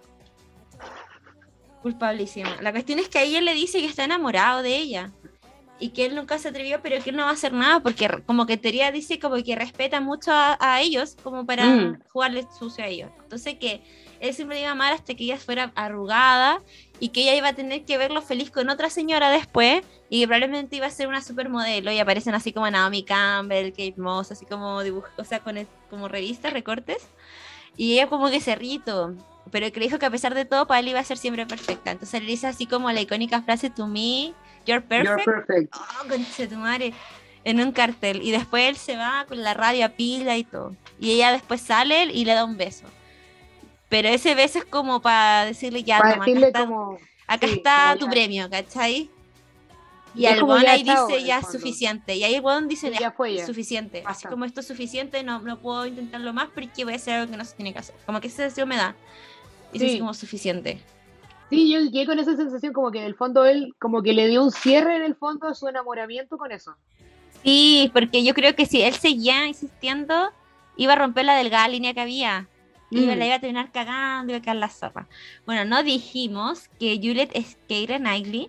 Culpabilísima. La cuestión es que a ella le dice que está enamorado de ella y que él nunca se atrevió, pero que él no va a hacer nada porque re- como que en teoría dice como que respeta mucho a, a ellos como Mm, para jugarle sucio a ellos. Entonces que él siempre le iba a amar hasta que ella fuera arrugada y que ella iba a tener que verlo feliz con otra señora después y que probablemente iba a ser una supermodelo y aparecen así como Naomi Campbell, Kate Moss, así como dibujos, o sea, con el- como revistas, recortes. Y ella como que se rito, pero que le dijo que a pesar de todo, para él iba a ser siempre perfecta. Entonces le dice así como la icónica frase, to me, you're You're perfect. perfect. Oh, concha tu madre, en un cartel. Y después él se va con la radio a pila y todo. Y ella después sale y le da un beso. Pero ese beso es como para decirle, ya, Para toma, acá decirle está, como, acá sí, como está tu ya. premio, ¿cachai? Y Es el como weón ya ahí chao, dice, en el ya es fondo. suficiente. Y ahí el weón dice, Sí, ya, ya fue es ya. suficiente. Así Basta. como esto es suficiente, no, no puedo intentarlo más porque voy a hacer algo que no se tiene que hacer. Como que ese deseo me da. Y es así Sí, como suficiente. sí, yo llegué con esa sensación como que en el fondo él, como que le dio un cierre en el fondo a su enamoramiento con eso. Sí, porque yo creo que si él seguía insistiendo, iba a romper la delgada línea que había. Iba, la Mm, iba a terminar cagando, iba a quedar la zorra. Bueno, no dijimos que Juliet es Keira Knightley,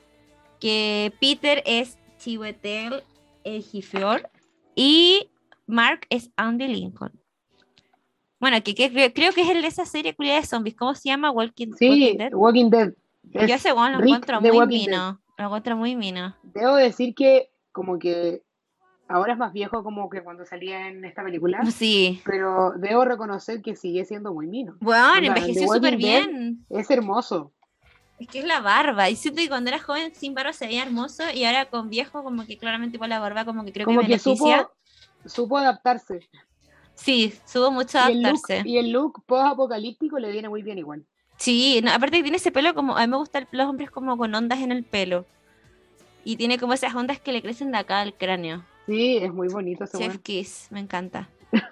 que Peter es Chiwetel Ejiofor y Mark es Andy Lincoln. Bueno, que, que creo, creo que es el de esa serie culiada de zombies. ¿Cómo se llama? Walking, Walking sí, Dead. Walking Dead. Yo Es ese weón lo Rick encuentro de muy Walking Dead. mino. Lo encuentro muy mino. Debo decir que como que ahora es más viejo como que cuando salía en esta película, Sí. pero debo reconocer que sigue siendo muy mino. Bueno, Onda, el de envejeció súper Walking Dead bien. es hermoso. Es que es la barba. Y siento que cuando era joven sin barba se veía hermoso y ahora con viejo como que claramente igual la barba como que creo que Como que beneficia. supo, supo adaptarse. Sí, supo mucho a Y el look, adaptarse. y el look post-apocalíptico le viene muy bien igual. Sí, no, aparte que tiene ese pelo como, a mí me gustan los hombres como con ondas en el pelo. Y tiene como esas ondas que le crecen de acá al cráneo. Sí, es muy bonito ese Chef weón. Kiss, me encanta.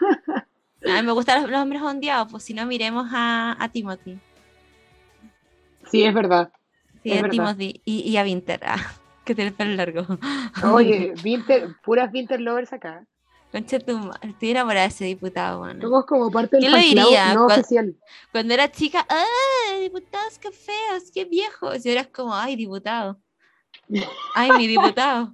A mí me gustan los, los hombres ondeados, pues si no miremos a, a Timothy. Sí, es verdad, Sí, es a verdad. Timothy y, y a Winter, ah, que tiene el pelo largo. Oye, Winter, puras Winter lovers acá. Concha tu madre, estoy enamorada de ese diputado, bueno. Somos como parte del ¿Quién lo fan club diría? no Cu- oficial. Cuando era chica, ¡ay, diputados, qué feos, qué viejos! Y ahora es como, ¡ay, diputado! ¡Ay, mi diputado!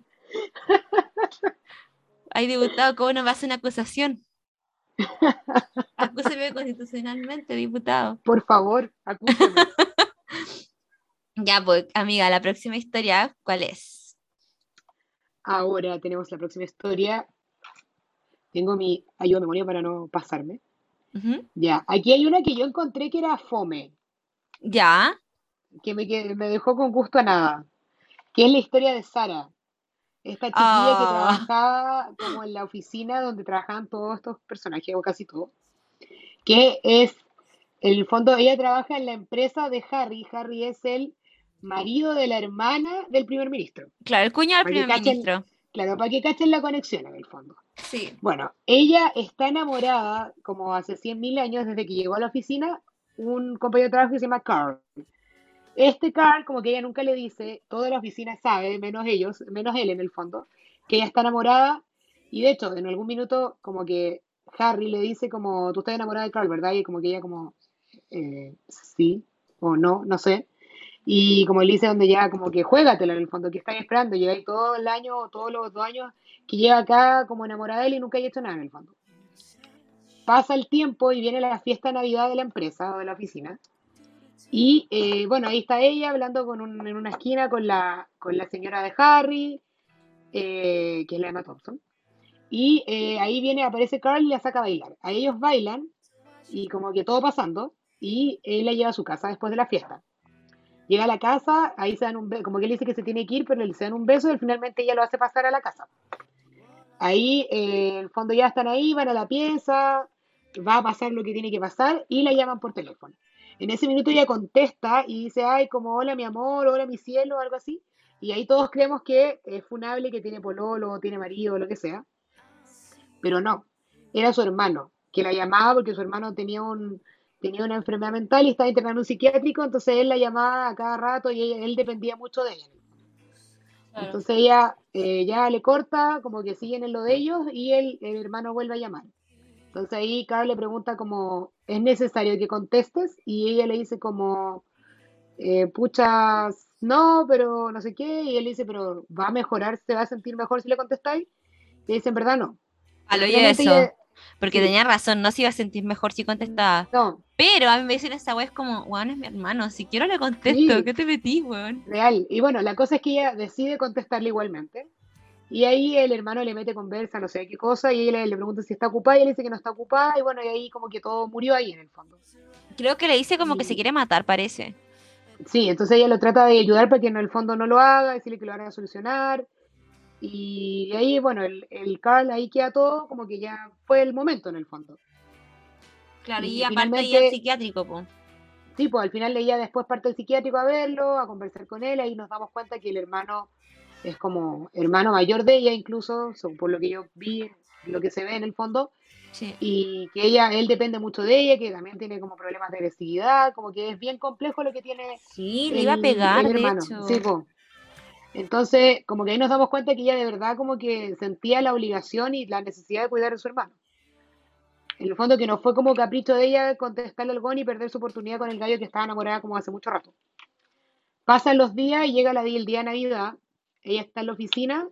¡Ay, diputado, cómo no me hace una acusación! Acúseme constitucionalmente, diputado. Por favor, acúseme. Ya, pues, amiga, la próxima historia, ¿cuál es? Ahora tenemos la próxima historia. Tengo mi ayuda de memoria para no pasarme. Ujú. Ya, aquí hay una que yo encontré que era fome, Ya. que me, que me dejó con gusto a nada, que es la historia de Sara, esta chiquilla que Ah, trabajaba como en la oficina donde trabajaban todos estos personajes, o casi todos, que es, en el fondo, ella trabaja en la empresa de Harry. Harry es el marido de la hermana del primer ministro. claro, el cuñado del Para que primer cachen, ministro. claro, para que cachen la conexión en el fondo. Sí. Bueno, ella está enamorada, como hace cien mil años, desde que llegó a la oficina, un compañero de trabajo que se llama Carl. Este Carl, como que ella nunca le dice, toda la oficina sabe, menos ellos, menos él en el fondo, que ella está enamorada. Y de hecho, en algún minuto, como que Harry le dice como, tú estás enamorada de Carl, ¿verdad? Y como que ella como, eh, sí, o no, no sé. Y como le dice donde ya como que juégatela en el fondo, que estáis esperando, llegáis todo el año, o todos los dos años que lleva acá como enamorada de él y nunca hay hecho nada en el fondo. Pasa el tiempo y viene la fiesta de Navidad de la empresa o de la oficina. Y eh, bueno, ahí está ella hablando con un- en una esquina con la, con la señora de Harry, eh, que es la Emma Thompson. Y eh, ahí viene, aparece Carl y la saca a bailar. A ellos bailan y como que todo pasando, y él la lleva a su casa después de la fiesta. Llega a la casa, ahí se dan un beso, como que él dice que se tiene que ir, pero le se dan un beso y finalmente ella lo hace pasar a la casa. Ahí, eh, en el fondo ya están ahí, van a la pieza, va a pasar lo que tiene que pasar y la llaman por teléfono. En ese minuto ella contesta y dice, ay, como hola mi amor, hola mi cielo, algo así. Y ahí todos creemos que es funable, que tiene pololo, tiene marido, lo que sea. Pero no, era su hermano, que la llamaba porque su hermano tenía un, tenía una enfermedad mental y estaba internado en un psiquiátrico, entonces él la llamaba a cada rato y ella- él dependía mucho de ella. Claro. Entonces ella eh, ya le corta, como que siguen en lo de ellos y él, el hermano vuelve a llamar. Entonces ahí Carl le pregunta como, ¿es necesario que contestes? Y ella le dice como, eh, puchas, no, pero no sé qué. Y él dice, pero ¿va a mejorar? ¿Se va a sentir mejor si le contestáis? Y dice, en verdad no. Palo Porque y finalmente eso. ella, Porque sí, tenía razón, no se iba a sentir mejor si contestaba. no, Pero a mí me dicen esa weá es como, weón, es mi hermano. Si quiero le contesto. sí, ¿Qué te metís, weón? real. Y bueno, la cosa es que ella decide contestarle igualmente. Y ahí el hermano le mete conversa, no sé qué cosa, y ella le, le pregunta si está ocupada, y él dice que no está ocupada, y bueno, y ahí como que todo murió ahí en el fondo. Creo que le dice como que se Y quiere matar, parece. sí, entonces ella lo trata de ayudar para que en el fondo no lo haga, decirle que lo van a solucionar, y ahí, bueno, el, el Carl ahí queda todo, como que ya fue el momento en el fondo. Claro, y Y aparte ahí el finalmente, psiquiátrico, po. sí, pues al final ella después parte el psiquiátrico a verlo, a conversar con él, ahí nos damos cuenta que el hermano es como hermano mayor de ella, incluso, so- por lo que yo vi, lo que se ve en el fondo, Sí. y que ella, él depende mucho de ella, que también tiene como problemas de agresividad, como que es bien complejo lo que tiene Sí, le iba a el, el pegar, de hermano. Sí, hecho. po. Entonces, como que ahí nos damos cuenta que ella de verdad como que sentía la obligación y la necesidad de cuidar de su hermano. En el fondo que no fue como capricho de ella contestarle al Gon y perder su oportunidad con el gallo que estaba enamorada como hace mucho rato. Pasan los días y llega la, el día de Navidad, ella está en la oficina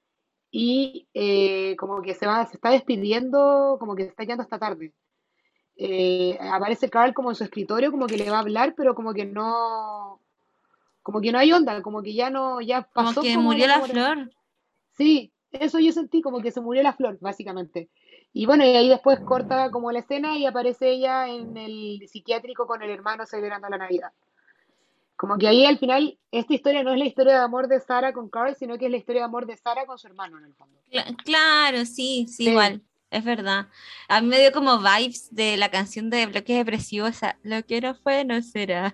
y eh, como que se va, se está despidiendo, como que se está quedando hasta tarde. Eh, aparece Carl como en su escritorio, como que le va a hablar, pero como que no, como que no hay onda, como que ya no, ya Como pasó que como el murió la amor. flor. Sí, eso yo sentí, como que se murió la flor, básicamente. Y bueno, y ahí después corta como la escena y aparece ella en el psiquiátrico con el hermano celebrando la Navidad. Como que ahí al final, esta historia no es la historia de amor de Sara con Carl, sino que es la historia de amor de Sara con su hermano en el fondo. Cla- claro, sí, sí, Sí. igual. Es verdad. A mí me dio como vibes de la canción de Bloques Depresivos. Esa, lo que no fue, no será.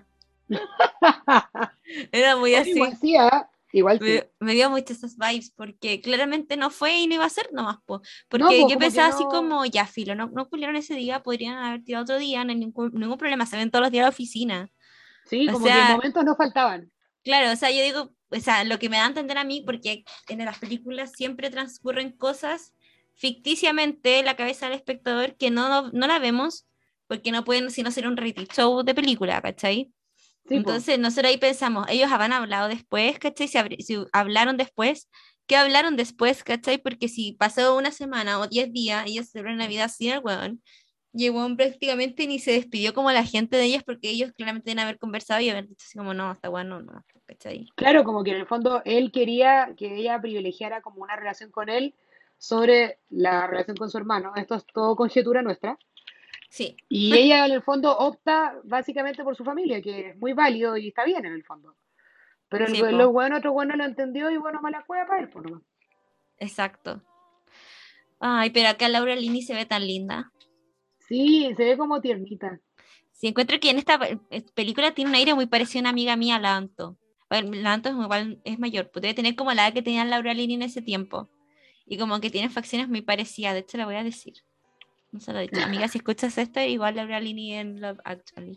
Era muy O igual así. sí, ¿ah? Igual sí. Me, me dio muchas esas vibes porque claramente no fue y no iba a ser nomás, po. No, Porque pues yo como que pensaba así no. como, ya, filo, no, no cumplieron ese día, podrían haber tirado otro día, no hay ningún, ningún problema, se ven todos los días a la oficina. Sí, O como que sea, momentos no faltaban. claro, o sea, yo digo, o sea, lo que me da a entender a mí, porque en las películas siempre transcurren cosas ficticiamente en la cabeza del espectador que no, no, no la vemos, porque no pueden sino ser un reality show de película, ¿cachai? Sí, pues. Entonces, nosotros ahí pensamos, ellos habrán hablado después, ¿cachai? Si, habr- si hablaron después, ¿qué hablaron después, ¿cachai? Porque si pasó una semana o diez días, ellos celebran Navidad sin el weón, y el weón prácticamente ni se despidió como la gente de ellos, porque ellos claramente deben haber conversado y haber dicho así como, no, está bueno, no, ¿cachai? Claro, como que en el fondo él quería que ella privilegiara como una relación con él sobre la relación con su hermano. Esto es todo conjetura nuestra. Sí, Y ella en el fondo opta básicamente por su familia, que es muy válido y está bien en el fondo. Pero el, sí, güey- po, lo bueno, otro bueno lo entendió y bueno, mala cueva para él, por nomás. exacto. Ay, pero acá Laura Linney se ve tan linda. Sí, se ve como tiernita. Sí, encuentro que en esta pe- eh, película tiene un aire muy parecido a una amiga mía, la Anto. Bueno, la Anto es, igual, es mayor, pues debe tener como la edad que tenía Laura Linney en ese tiempo. Y como que tiene facciones muy parecidas, de hecho la voy a decir. No se lo he dicho. Amiga, si escuchas esto, igual Laura Linney en Love Actually.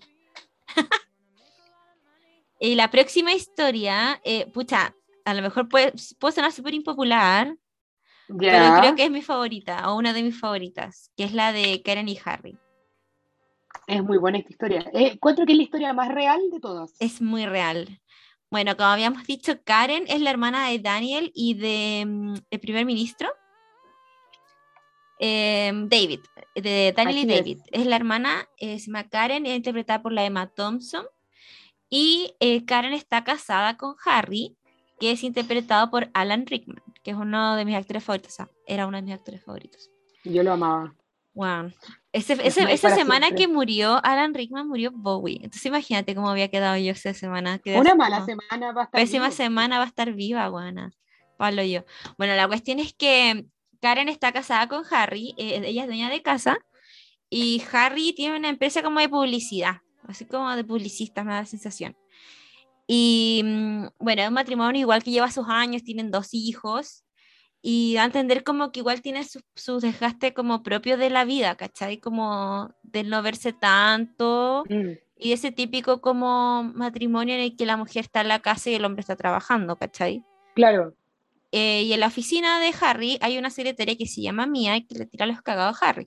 Y la próxima historia, eh, pucha, a lo mejor puede, puede sonar súper impopular, pero creo Ya, que es mi favorita, o una de mis favoritas, que es la de Karen y Harry. es muy buena esta historia. Eh, encuentro que es la historia más real de todas. Es muy real. Bueno, como habíamos dicho, Karen es la hermana de Daniel y de mm, el primer ministro, eh, David, de Daniel y Así David. es. Es la hermana, eh, se llama Karen, es interpretada por la Emma Thompson. Y eh, Karen está casada con Harry, que es interpretado por Alan Rickman, que es uno de mis actores favoritos. O sea, era uno de mis actores favoritos. Yo lo amaba. Wow. Ese, Es ese, Mike esa para semana siempre. que murió Alan Rickman, murió Bowie. Entonces imagínate cómo había quedado yo esa semana. Quedé Una así mala como, semana va a estar pésima vivo. semana, va a estar viva, guana. Palo yo. Bueno, la cuestión es que Karen está casada con Harry, eh, ella es dueña de casa, y Harry tiene una empresa como de publicidad, así como de publicista, me da la sensación. Y mm, bueno, es un matrimonio igual que lleva sus años, tienen dos hijos, y da a entender como que igual tiene sus su desgaste como propio de la vida, ¿cachai? Como del no verse tanto, Mm, y ese típico como matrimonio en el que la mujer está en la casa y el hombre está trabajando, ¿cachai? claro. Eh, y en la oficina de Harry hay una secretaria que se llama Mia y que le tira los cagados a Harry.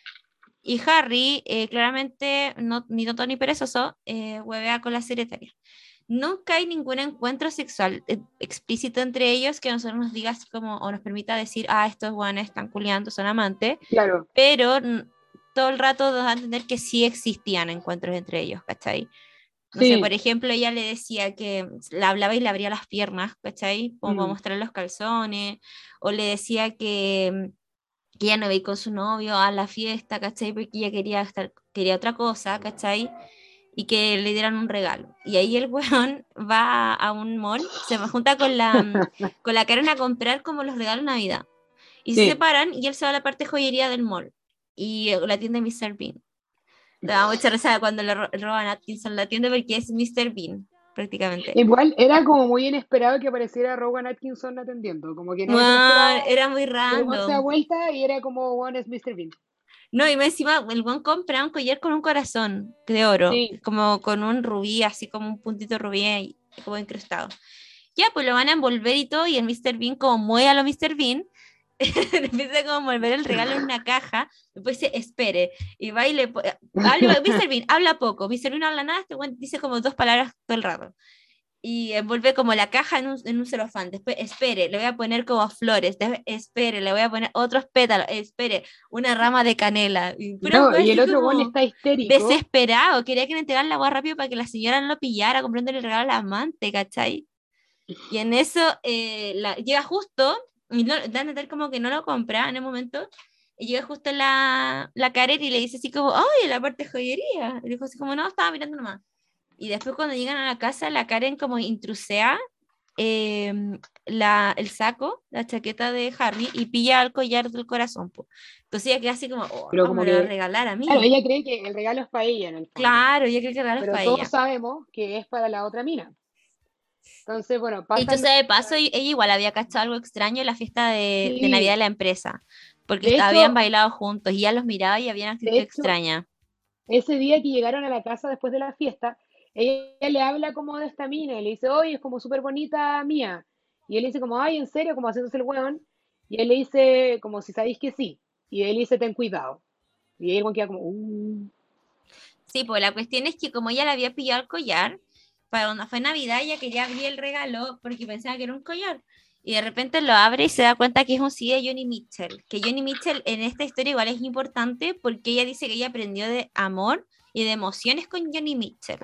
Y Harry, eh, claramente, no, ni tonto ni perezoso, eh, huevea con la secretaria. Nunca hay ningún encuentro sexual eh, explícito entre ellos que nosotros nos diga así como, o nos permita decir, ah, estos guanes están culiando, son amantes, Claro, pero mm, todo el rato nos da a entender que sí existían encuentros entre ellos, ¿cachai? No sé, por sí. ejemplo, ella le decía que la hablaba y le abría las piernas, ¿cachai? Como para Mm, mostrar los calzones, o le decía que, que ella no iba a ir con su novio a la fiesta, ¿cachai? Porque ella quería estar, quería otra cosa, ¿cachai? Y que le dieran un regalo. Y ahí el weón va a un mall, se junta con la, con la Karen a comprar como los regalos de Navidad. Y se sí. separan y él se va a la parte de joyería del mall. Y eh, la tienda de míster Bean. Te da mucha risa cuando le ro- roban a Atkinson la tienda porque es míster Bean, prácticamente. Igual era como muy inesperado que apareciera Rowan Atkinson atendiendo. Como que nadie se lo Man, esperaba. era muy Y el one se da random. vuelta y era como One es míster Bean. No, y más encima el buen compra un collar con un corazón de oro, Sí. como con un rubí, así como un puntito rubí ahí, como incrustado. Ya, pues lo van a envolver y todo, y el míster Bean, como mueve a lo míster Bean, empieza como a envolver el regalo en una caja, después dice, espere, y va y le... po- Habla, míster Bean habla poco, míster Bean no habla nada, este güey dice como dos palabras todo el rato. Y envuelve como la caja en un, en un celofán. Después, espere, le voy a poner como flores. Después, espere, le voy a poner otros pétalos. Espere, una rama de canela. Y puro No, güey y el así otro one como está histérico. desesperado. Quería que le entregaran la agua rápido para que la señora no lo pillara comprándole el regalo a la amante, ¿cachai? Y en eso eh, la, llega justo, y no, dan a entender como que no lo compra en el momento. Y llega justo la, la Karen y le dice así como, ¡ay, la parte de joyería! Y dijo así como, no, estaba mirando nomás. Y después cuando llegan a la casa, la Karen como intrusea eh, la, el saco, la chaqueta de Harry y pilla el collar del corazón, po. Entonces ella queda así como, oh, Pero ¿cómo como me lo va a que, regalar a claro, mí? ella cree que el regalo es para ella en el fondo. Claro, yo creo que el regalo es Pero para todos ella. sabemos que es para la otra mina. Entonces, bueno, Y pasan entonces los de paso, días. ella igual había cachado algo extraño en la fiesta de, de Navidad de Sí. la empresa, porque De est- habían hecho, bailado juntos y ella los miraba y había una de actitud hecho, extraña. ese día que llegaron a la casa después de la fiesta, ella le habla como de esta mina y le dice, oye, es como súper bonita mía. Y él dice como, ay, ¿en serio? Como haciéndose el weón. Y él le dice como si sabéis que sí. Y él dice, ten cuidado. Y ella como queda como, uh, Sí, pues la cuestión es que como ella le había pillado el collar, para cuando fue Navidad, ella quería abrir el regalo porque pensaba que era un collar. Y de repente lo abre y se da cuenta que es un C D de Johnny Mitchell. Que Johnny Mitchell en esta historia igual es importante porque ella dice que ella aprendió de amor y de emociones con Johnny Mitchell.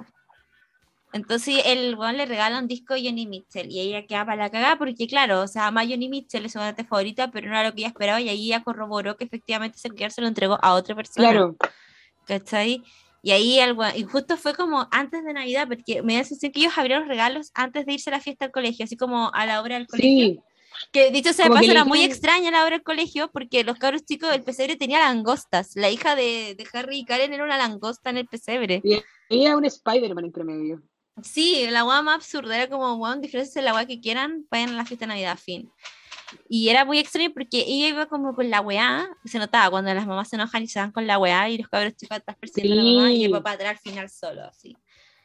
Entonces el weón le regala un disco de Johnny Mitchell y ella queda para la cagada porque claro, o sea, ama a Johnny Mitchell, es su cantante favorita, pero no era lo que ella esperaba y ahí ella corroboró que efectivamente ese collar se lo entregó a otra persona. claro, ¿Cachai? Y ahí algo, y justo fue como antes de Navidad, porque me da la sensación que ellos abrieron los regalos antes de irse a la fiesta al colegio, así como a la hora del colegio. sí. Que dicho sea de Como que paso, le era muy dijeron, extraña la hora del colegio, porque los cabros chicos, el pesebre tenía langostas. La hija de, de Harry y Karen era una langosta en el pesebre. y era un Spider-Man entre medio. Sí, la guay más absurda era como, weón, disfrácense la guay que quieran, vayan a la fiesta de Navidad, fin. Y era muy extraño porque ella iba como con la weá, se notaba cuando las mamás se enojan y se van con la weá y los cabros chicos atrás persiguiendo a la mamá y el Sí, papá atrás al final solo, así.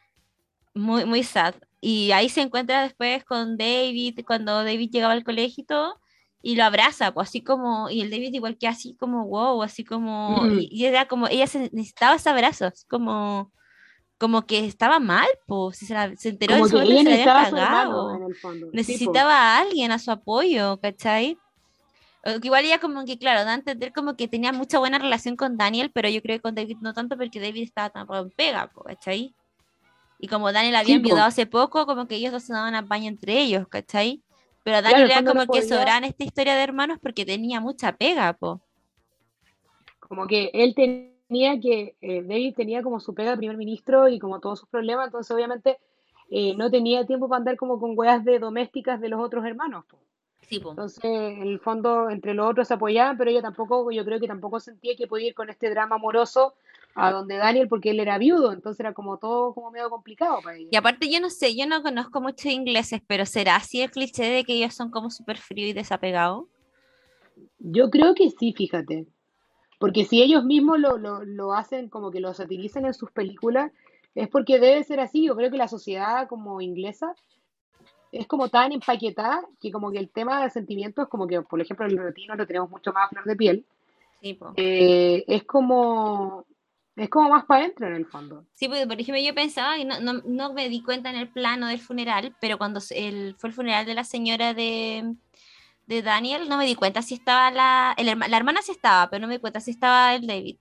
Muy, muy sad. Y ahí se encuentra después con David, cuando David llegaba al colegio y todo, y lo abraza, pues así como, y el David igual que así como, wow, así como, mm, y, y era como, ella se, necesitaba ese abrazo, así como, como que estaba mal, pues, si se, la- se enteró en como ese que momento que ella se la habían necesitaba a su hermano cagado, en el fondo. Sí, po. necesitaba a alguien a su apoyo, ¿cachai? O que igual ella como que, claro, da a entender como que tenía mucha buena relación con Daniel, pero yo creo que con David no tanto porque David estaba tan en pega, po, ¿cachai? Y como Daniel había Sí, po. enviudado hace poco, como que ellos dos se daban apaño entre ellos, ¿cachai? Pero a Claro, en Daniel el era fondo no como que podía, sobraba esta historia de hermanos porque tenía mucha pega, po. como que él tenía que, eh, David tenía como su pega de primer ministro y como todos sus problemas, entonces obviamente eh, no tenía tiempo para andar como con weas de domésticas de los otros hermanos, po. Sí, po. Entonces, en el fondo, entre los otros se apoyaban, pero ella tampoco, yo creo que tampoco sentía que podía ir con este drama amoroso a donde Daniel, porque él era viudo, entonces era como todo como medio complicado para ella. Y aparte yo no sé, yo no conozco muchos ingleses, pero ¿será así el cliché de que ellos son como súper fríos y desapegados? Yo creo que sí, fíjate, porque si ellos mismos lo, lo, lo hacen como que lo satirizan en sus películas, es porque debe ser así. Yo creo que la sociedad como inglesa es como tan empaquetada que como que el tema de sentimientos, como que por ejemplo el latino lo tenemos mucho más a flor de piel, Sí, po. eh, es como, es como más para adentro en el fondo. Sí, porque por ejemplo yo pensaba y no, no, no me di cuenta en el plano del funeral, pero cuando se- el, fue el funeral de la señora de, de Daniel, no me di cuenta si estaba la, el herma- la hermana sí estaba, pero no me di cuenta si estaba el David.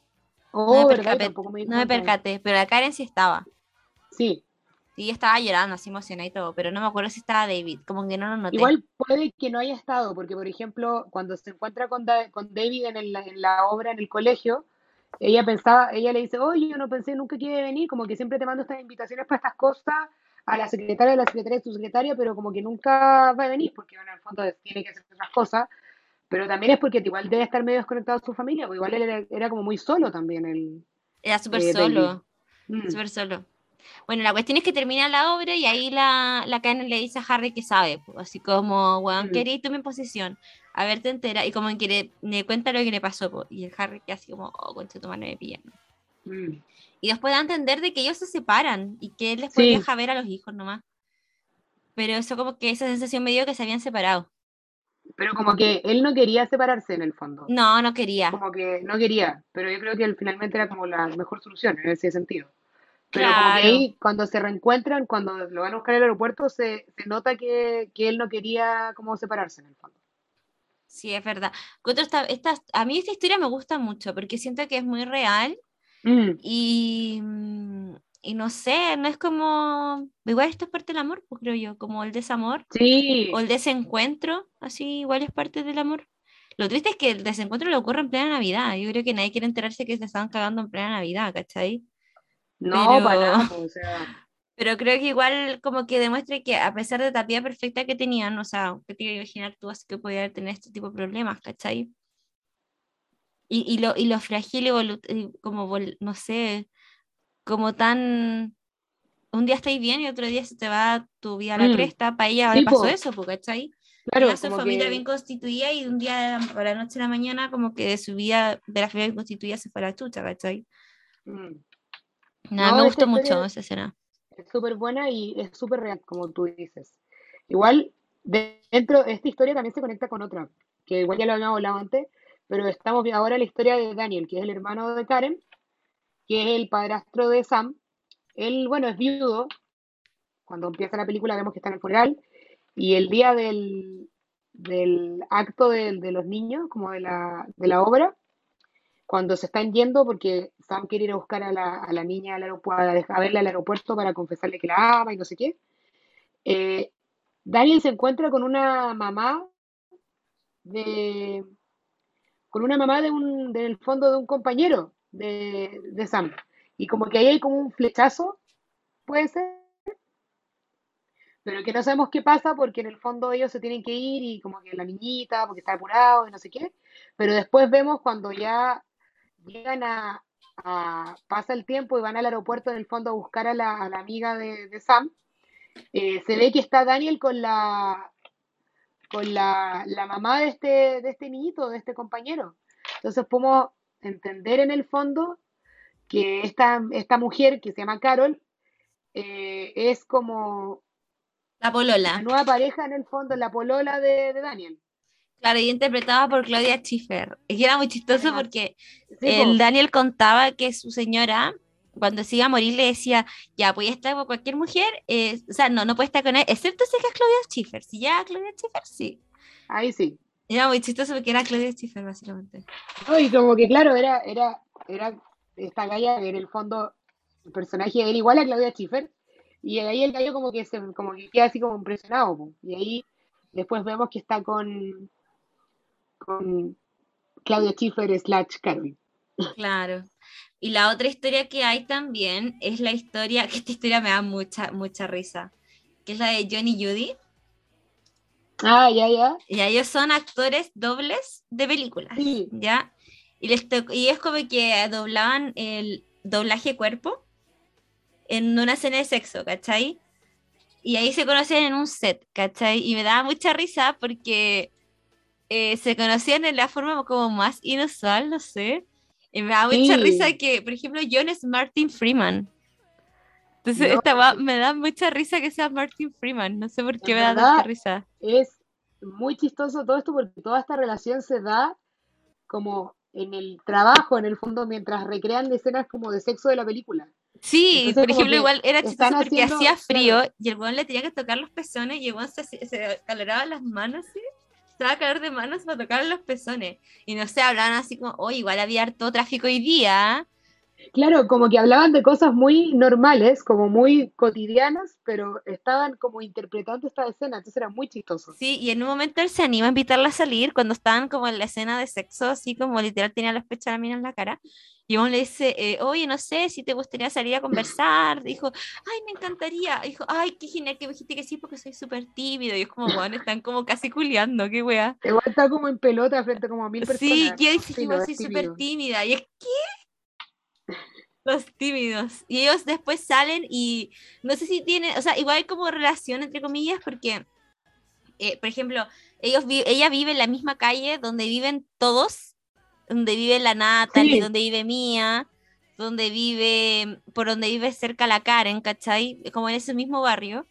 No me Oh, ¿verdad? Yo percaté, tampoco me di no me cuenta. percaté, pero la Karen sí estaba. Sí, Sí, ella estaba llorando, así emocionada y todo, pero no me acuerdo si estaba David, como que no lo noté. igual puede que no haya estado, porque por ejemplo, cuando se encuentra con, Da- con David en, el- en la obra en el colegio, ella pensaba, ella le dice, oye, yo no pensé nunca que iba a venir, como que siempre te mando estas invitaciones para estas cosas a la secretaria, a la secretaria de tu secretaria, pero como que nunca va a venir, porque bueno, en el fondo tiene que hacer otras cosas, pero también es porque igual debe estar medio desconectado de su familia, porque igual él era, era como muy solo también, el Era súper eh, David. solo, Mm, súper solo. Bueno, la cuestión es que termina la obra y ahí la, la Karen le dice a Harry que sabe, pues, así como, weón, mm, quería tomar posición, a ver, te entera, y como que le, le cuenta lo que le pasó, pues, y el Harry que así como, oh, concha tu madre me pillan. mm. Y después da a entender de que ellos se separan y que él después Sí, viaja a ver a los hijos nomás. Pero eso como que esa sensación me dio que se habían separado. pero como que él no quería separarse en el fondo. No, no quería. Como que no quería, pero yo creo que él finalmente era como la mejor solución en ese sentido. Pero como que Claro, ahí, cuando se reencuentran, cuando lo van a buscar al aeropuerto, se, se nota que, que él no quería como separarse en el fondo. sí, es verdad. Que otro está- esta- a mí esta historia me gusta mucho porque siento que es muy real. Mm, Y, mm, y no sé, no es como, igual esto es parte del amor, pues creo yo, como el desamor o sí, el desencuentro, así igual es parte del amor. Lo triste es que el desencuentro le ocurre en plena Navidad. Yo creo que nadie quiere enterarse que se estaban cagando en plena Navidad, ¿cachai? no, para Pero, nada, pues, o sea, pero creo que igual como que demuestra que a pesar de la vida perfecta que tenían, o sea, que te iba a imaginar tú así que podía tener este tipo de problemas, ¿cachai? Y, y lo, y lo frágil y volu- y como, vol- no sé, como tan un día estáis bien y otro día se te va tu vida a la mm, cresta. Para ella le sí, pasó pues, eso, pues, ¿cachai? Tenía claro, su como familia bien que, constituida y de un día a la noche a la mañana, como que de su vida, de la familia bien constituida, se fue a la chucha, ¿cachai? mm, Nada, me no, esta gustó mucho historia esa escena. es súper buena y es súper real, como tú dices. Igual, de- dentro de esta historia también se conecta con otra, que igual ya lo habíamos hablado antes, pero estamos viendo ahora la historia de Daniel, que es el hermano de Karen, que es el padrastro de Sam. Él, bueno, es viudo. Cuando empieza la película vemos que está en el funeral y el día del, del acto de, de los niños, como de la, de la obra, cuando se están yendo, porque Sam quiere ir a buscar a la, a la niña al aeropuerto, a, dejar- a verla al aeropuerto para confesarle que la ama y no sé qué, eh, Daniel se encuentra con una mamá de, con una mamá de un, del fondo de un compañero de, de Sam. Y como que ahí hay como un flechazo, puede ser, pero que no sabemos qué pasa porque en el fondo ellos se tienen que ir y como que la niñita, porque está apurado y no sé qué, pero después vemos cuando ya llegan a, a- pasa el tiempo y van al aeropuerto en el fondo a buscar a la, a la amiga de, de Sam, eh, se ve que está Daniel con la, con la, la mamá de este, de este niñito, de este compañero. Entonces podemos entender en el fondo que esta, esta mujer que se llama Carol eh, es como La la polola. nueva pareja en el fondo, la polola de, de Daniel. Claro, y interpretada por Claudia Schiffer. Y era muy chistoso Claro, porque sí, el po. Daniel contaba que su señora, cuando se iba a morir, le decía, ya, voy a estar con cualquier mujer, eh, o sea, no, no puede estar con él, excepto si es que es Claudia Schiffer. Si ya Claudia Schiffer, sí. Ahí sí. Era muy chistoso porque era Claudia Schiffer, básicamente. No, y como que claro, era, era, era esta galla que en el fondo el personaje de él igual a Claudia Schiffer, y ahí el gallo como que se como que queda así como impresionado, po. Y ahí después vemos que está con, con Claudia Schiffer slash Carmen. Claro. Y la otra historia que hay también es la historia, que esta historia me da mucha, mucha risa, que es la de John y Judy. Ah, ya, ya. Y ellos son actores dobles de películas, Sí, ¿ya? Y, les tocó- y es como que doblaban el doblaje cuerpo en una escena de sexo, ¿cachai? Y ahí se conocían en un set, ¿cachai? Y me daba mucha risa porque eh, se conocían en la forma como más inusual, no sé. Y me da mucha risa sí. que, por ejemplo, John es Martin Freeman. Entonces, No, esta es va- que me da mucha risa que sea Martin Freeman. No sé por qué en me da tanta verdad risa. es muy chistoso todo esto porque toda esta relación se da como en el trabajo, en el fondo, mientras recrean escenas como de sexo de la película. Sí, Entonces, por como ejemplo, que igual era están chistoso porque hacía haciendo, frío claro, y el weón le tenía que tocar los pezones y el weón se, hacía- se caloraba las manos, ¿sí? Estaba calor de manos para tocar los pezones. Y no sé, hablaban así como, oye, igual había harto tráfico hoy día. claro, como que hablaban de cosas muy normales, como muy cotidianas, pero estaban como interpretando esta escena, entonces era muy chistoso. Sí, y en un momento él se anima a invitarla a salir cuando estaban como en la escena de sexo, así como literal tenía los pechos a la mina en la cara. Y uno le dice, eh, oye, no sé si te gustaría salir a conversar. Dijo, ay, me encantaría. Dijo, ay, qué genial que me dijiste que sí porque soy súper tímido. Y es como, bueno, están como casi culiando, qué wea. Igual está como en pelota frente como a mil Sí, personas, yo ¿no? dice que igual Filo, soy es súper tímido. tímida. Y es que los tímidos. Y ellos después salen y no sé si tienen, o sea, igual hay como relación entre comillas porque eh, por ejemplo, ellos vi- ella vive en la misma calle donde viven todos, donde vive la Natalie, Sí, donde vive Mía, donde vive, por donde vive cerca la Karen, ¿cachai? Como en ese mismo barrio.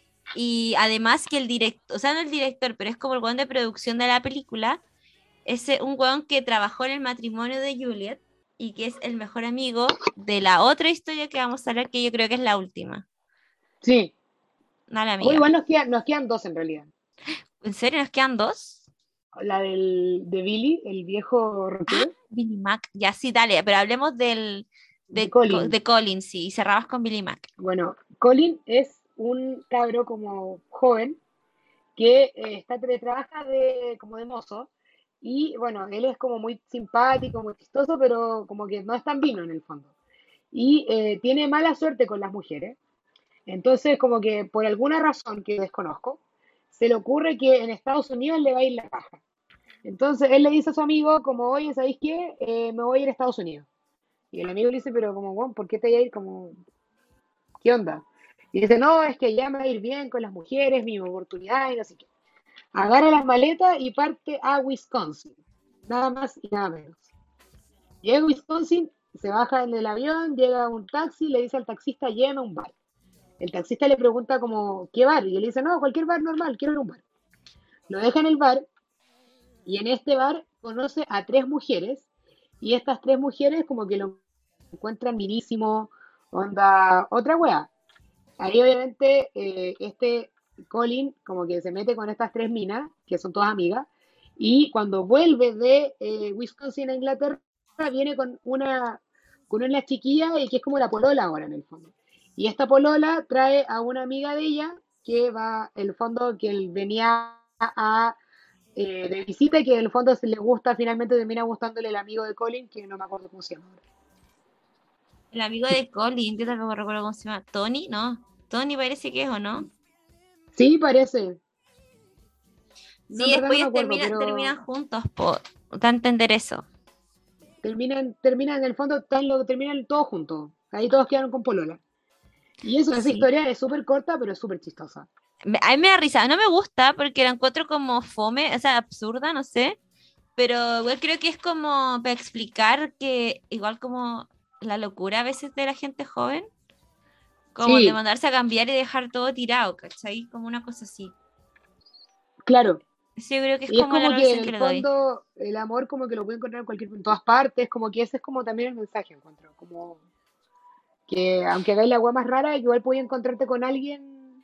Y además que el director, o sea, no el director, pero es como el weón de producción de la película, es eh, un weón que trabajó en el matrimonio de Juliet y que es el mejor amigo de la otra historia que vamos a hablar, que yo creo que es la última. sí. No, la O amiga. igual nos quedan, nos quedan dos en realidad. ¿En serio nos quedan dos? La del, de Billy, el viejo Ah, rockero, Billy Mack. Ya sí, dale, pero hablemos del, de de, Co- Colin. de Colin, sí, y cerrabas con Billy Mack. Bueno, Colin es un cabro como joven que eh, está de- trabaja de, como de mozo y bueno, él es como muy simpático, muy chistoso, pero como que no es tan vino en el fondo. Y eh, tiene mala suerte con las mujeres. Entonces, como que por alguna razón que desconozco, se le ocurre que en Estados Unidos le va a ir la paja. Entonces, él le dice a su amigo como, oye, ¿sabéis qué? Eh, me voy a ir a Estados Unidos. Y el amigo le dice, pero como, bueno, ¿por qué te voy a ir? Como, ¿qué onda? Y dice, no, es que ya me va a ir bien con las mujeres, mi oportunidad y no sé qué. Agarra las maletas y parte a Wisconsin. Nada más y nada menos. Llega a Wisconsin, se baja en el avión, llega a un taxi, le dice al taxista, llévame a un bar. El taxista le pregunta como, ¿qué bar? Y él dice, no, cualquier bar normal, quiero ir a un bar. Lo deja en el bar y en este bar conoce a tres mujeres y estas tres mujeres como que lo encuentran minísimo, onda, otra wea. Ahí obviamente eh, este Colin como que se mete con estas tres minas, que son todas amigas, y cuando vuelve de eh, Wisconsin a Inglaterra, viene con una, con una chiquilla y que es como la polola ahora en el fondo. Y esta polola trae a una amiga de ella que va, en el fondo, que él venía a eh, de visita y que en el fondo se le gusta, finalmente termina gustándole el amigo de Colin, que no me acuerdo cómo se llama ahora. El amigo de Colin, yo tampoco recuerdo cómo se llama. ¿Tony? No. Tony parece que es, ¿o no? Sí, parece. No, Sí, en verdad después no me ellos acuerdo, terminan, pero terminan juntos, por da a entender eso. terminan, terminan en el fondo, están lo, terminan todos juntos. Ahí todos quedaron con polola. Y eso, esa Sí. historia es súper corta, pero es súper chistosa. Me- A mí me da risa, no me gusta porque la encuentro como fome, o sea, absurda, no sé, pero igual creo que es como para explicar que igual como la locura a veces de la gente joven, como de Sí, mandarse a cambiar y dejar todo tirado, ¿cachai? Como una cosa así. claro. Eso yo creo que es Y es como la como que en relación que el le doy. fondo el amor como que lo puede encontrar en cualquier, en todas partes, como que ese es como también el mensaje, encuentro. Como que aunque hagáis la agua más rara, igual podéis encontrarte con alguien,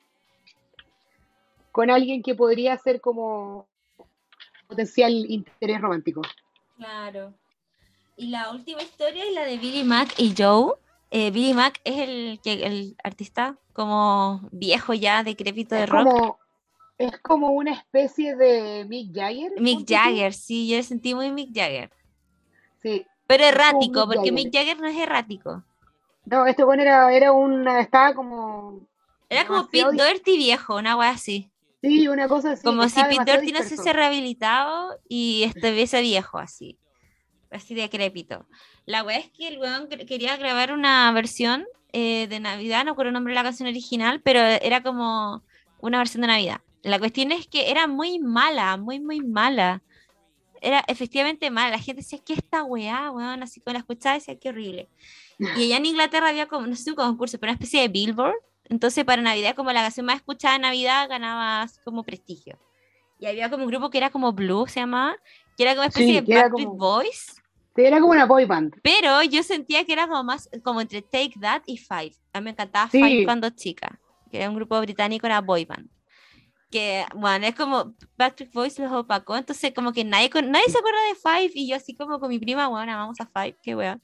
con alguien que podría ser como potencial interés romántico. Claro. Y la última historia es la de Billy Mack y Joe. Eh, Billy Mack es el, que, el artista como viejo ya, decrépito de Es rock. como, es como una especie de Mick Jagger, Mick ponte tú. Jagger, sí, yo sentí muy Mick Jagger. Sí, Pero es como un errático, Mick porque Mick Jagger. Jagger no es errático. No, este bueno era, era una, estaba como Era como Pete demasiado, dis- Doherty viejo, una wea así. sí, una cosa así, que Como si estaba Pete demasiado Doherty no se hubiese disperso. rehabilitado y estuviese viejo así. Así decrépito. La wea es que el weón que- quería grabar una versión eh, de Navidad, no recuerdo el nombre de la canción original, pero era como una versión de Navidad. La cuestión es que era muy mala, muy, muy mala. Era efectivamente mala. La gente decía, ¿qué esta weá, weón? Así como la escuchaba decía, qué horrible. Y allá en Inglaterra había como, no sé, un concurso, pero una especie de Billboard. Entonces para Navidad, como la canción más escuchada de Navidad, ganaba así como prestigio. Y había como un grupo que era como Blue, se llamaba, que era como una especie Sí, de que era Backstreet como, Boys. sí, era como una boy band. Pero yo sentía que era como más, como entre Take That y Five. A mí me encantaba Five Sí, cuando chica, que era un grupo británico, era boy band. Que, bueno, es como Backstreet Boys los opacó, entonces como que nadie, con- nadie se acuerda de Five y yo así como con mi prima, bueno, vamos a Five, qué wea.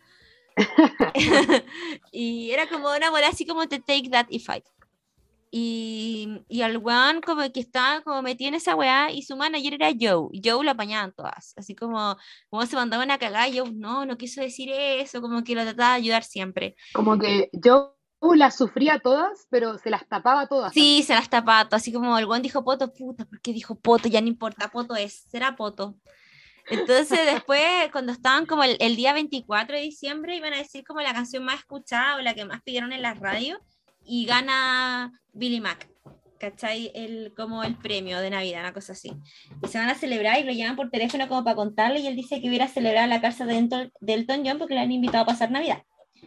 Y era como una bola así como de Take That y Five. Y, y al weón como que estaba como metido en esa weá y su manager era Joe. Y Joe lo apañaban todas. Así como, como se mandaba una cagada, Joe no, no quiso decir eso, como que lo trataba de ayudar siempre. como que yo las sufría todas, pero se las tapaba todas Sí, también. se las tapaba, todo, así como el weón dijo Poto, puta, ¿por qué dijo Poto? Ya no importa, Poto es, será Poto. Entonces después, cuando estaban como el, el día veinticuatro de diciembre, iban a decir como la canción más escuchada o la que más pidieron en la radio y gana Billy Mack, ¿cachai? El, como el premio de Navidad, una cosa así. Y se van a celebrar y lo llaman por teléfono como para contarle y él dice que hubiera celebrado en la casa de Elton, de Elton John porque le han invitado a pasar Navidad.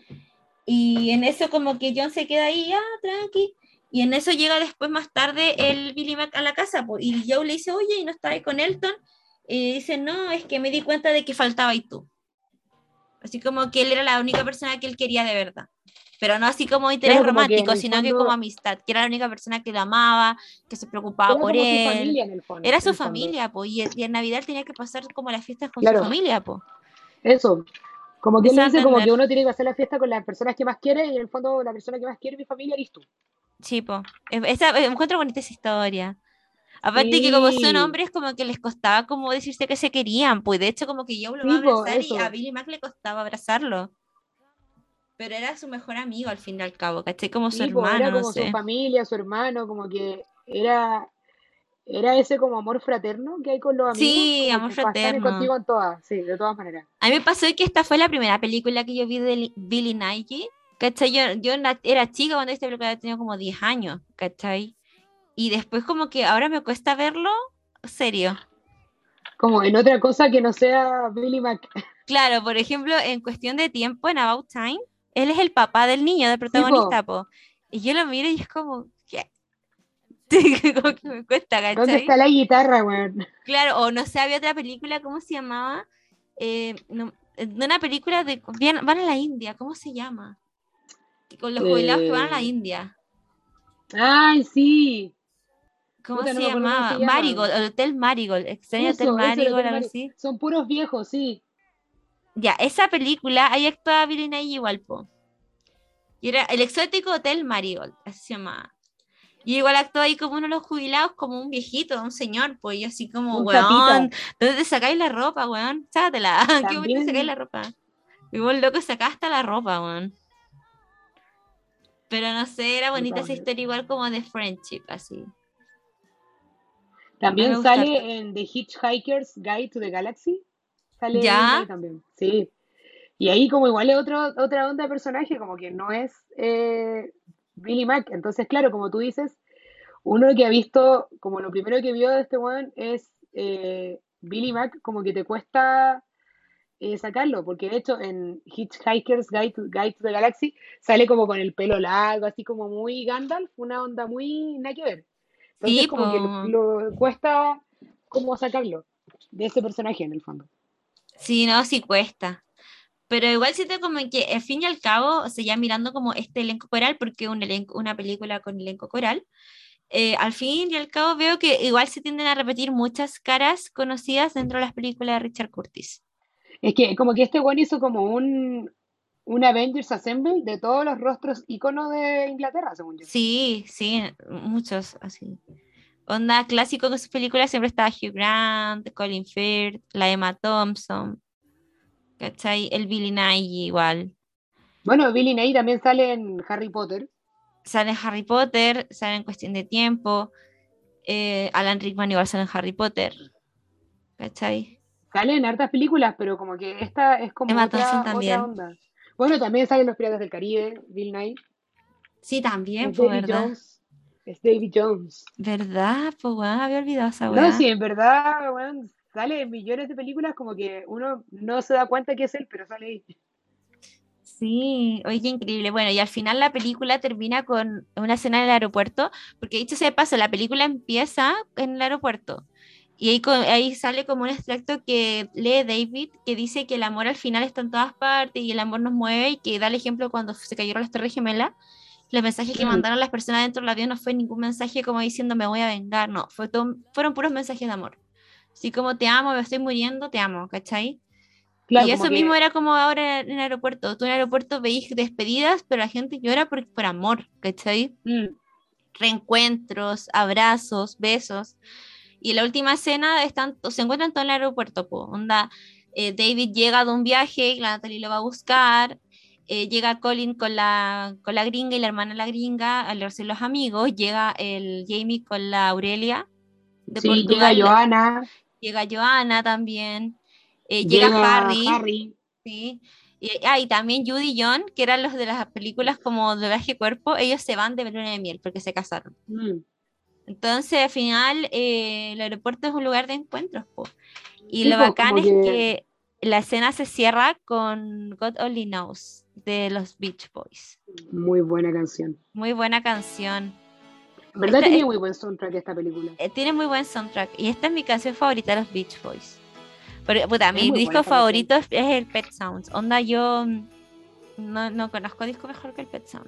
Y en eso como que John se queda ahí, ah, tranqui. Y en eso llega después más tarde el Billy Mack a la casa po, y Joe le dice, oye, ¿y no estás ahí con Elton? Y dice, no, es que me di cuenta de que faltaba ahí tú. Así como que él era la única persona que él quería de verdad. Pero no así como interés Claro, como que en romántico, el sino que como fondo amistad, que era la única persona que lo amaba, que se preocupaba era por como su él. familia en el fondo, Era en su el fondo. familia, pues, y, y en Navidad él tenía que pasar como las fiestas con su Claro, familia, pues. eso. Como que él Eso le a dice como entender. que uno tiene que hacer la fiesta con las personas que más quiere y en el fondo la persona que más quiere es mi familia eres tú. Sí, pues. Esa, me encuentro bonita esa historia. Aparte que como son Sí, hombres, como que les costaba como decirse que se querían, pues de hecho como que Joe lo va a sí, pues abrazar y a eso. Billy Mack le costaba abrazarlo, pero era su mejor amigo al fin y al cabo, ¿cachai? Como su Sí, pues era hermano, no como su sé. familia, su hermano, como que era, era ese como amor fraterno que hay con los amigos, Sí, como amor que pasan fraterno. contigo en todas, sí, de todas maneras. A mí me pasó que esta fue la primera película que yo vi de Li- Billy Nike, ¿cachai? Yo, yo na- era chica cuando esta película tenía como diez años, ¿cachai? Y después como que ahora me cuesta verlo, serio. Como en otra cosa que no sea Billy Mac. Claro, por ejemplo, en cuestión de tiempo, en About Time, él es el papá del niño, del Sí, pues, protagonista, po. Y yo lo miro y es como, ¿qué? Como que me cuesta, ¿dónde ¿cachai? está la guitarra, weón? Claro, o no sé, había otra película, ¿cómo se llamaba? Eh, no, eh, de una película de, van, van a la India, ¿cómo se llama? Que con los jubilados que van a la Eh... India. Ay, sí. ¿Cómo Puta, no se me acuerdo cómo se llamaba? llama. Marigold, el Hotel Marigold, extraño Hotel Eso, eso, el Marigold, Hotel algo Mario. así. Son puros viejos, sí. Ya, esa película, ahí actuaba Billy Nighy igual, po. Y era el exótico Hotel Marigold, así se llamaba. Y igual actuó ahí como uno de los jubilados, como un viejito, un señor, pues yo así como, Un tatita. weón, ¿dónde te sacáis la ropa, weón? Sácatela, ¿qué momento te sacáis También, la ropa? Y vos, loco, sacás hasta la ropa, weón. Pero no sé, era de bonita todas esa maneras. historia igual como de friendship, así. A mí me También gusta harto. sale en The Hitchhiker's Guide to the Galaxy. Sale Bill ¿Ya? Nye también. Sí. Y ahí como igual es otro, otra onda de personaje, como que no es eh, Billy Mack. Entonces, claro, como tú dices, uno que ha visto, como lo primero que vio de este weón es eh, Billy Mack, como que te cuesta eh, sacarlo, porque de hecho en Hitchhiker's Guide to, Guide to the Galaxy sale como con el pelo largo, así como muy Gandalf, una onda muy nada que ver. Entonces Sí, como que lo, pues. lo cuesta como sacarlo de ese personaje en el fondo. Sí, no, sí cuesta. Pero igual siento como que al fin y al cabo, o sea, ya mirando como este elenco coral, porque un elenco, una película con elenco coral, eh, al fin y al cabo veo que igual se tienden a repetir muchas caras conocidas dentro de las películas de Richard Curtis. Es que como que este weón hizo como un, un Avengers Assemble de todos los rostros íconos de Inglaterra, según yo. Sí, sí, muchos así. Onda clásico con sus películas siempre estaba Hugh Grant, Colin Firth, la Emma Thompson, ¿cachai? El Billy Nighy igual. Bueno, Billy Ney también sale en Harry Potter. Sale en Harry Potter, sale en Cuestión de Tiempo. eh, Alan Rickman igual sale en Harry Potter, ¿cachai? Sale en hartas películas, pero como que esta es como Emma Thompson otra, otra también. onda. Bueno, también salen Los Piratas del Caribe, Bill Nye. Sí, también, Es pues, David ¿verdad? Jones. Es David Jones. ¿Verdad? Pues, weón, había olvidado esa No, weá. sí, en verdad, weón, sale en millones de películas como que uno no se da cuenta que es él, pero sale ahí. Sí, oye, qué increíble. Bueno, y al final la película termina con una escena en el aeropuerto, porque dicho sea de paso, la película empieza en el aeropuerto. Y ahí, co- ahí sale como un extracto que lee David, que dice que el amor al final está en todas partes y el amor nos mueve, y que da el ejemplo cuando se cayeron las Torres Gemelas. Los mensajes que Mm, mandaron las personas dentro del avión no fue ningún mensaje como diciendo me voy a vengar, no, fue todo- fueron puros mensajes de amor. Así como te amo, me estoy muriendo, te amo, ¿cachai? claro, Y como eso mismo que, era como ahora en el aeropuerto. Tú en el aeropuerto veis despedidas, pero la gente llora por, por amor, ¿cachai? mm, Reencuentros, abrazos, besos. Y en la última escena están, se encuentran todos en el aeropuerto, po. Onda, eh, David llega de un viaje, y la Natalie lo va a buscar. eh, llega Colin con la, con la gringa y la hermana de la gringa a verse los amigos. Llega el Jamie con la Aurelia de sí, llega Portugal. Johanna, Llega Joanna también. eh, llega llega Harry. Harry. Sí. Y, ah, y también Judy y John, que eran los de las películas como de viaje cuerpo, ellos se van de luna de miel porque se casaron. Mm, Entonces, al final, eh, el aeropuerto es un lugar de encuentros, po. Y sí, lo pues bacán como es que, que la escena se cierra con God Only Knows de los Beach Boys. muy buena canción. Muy buena canción. En verdad Esta es- tenía muy buen soundtrack esta película. eh, tiene muy buen soundtrack. Y esta es mi canción favorita de los Beach Boys. Pero, puta, Es mi muy buena disco esta canción. favorito es, es el Pet Sounds. Onda, yo mm, no, no conozco disco mejor que el Pet Sounds.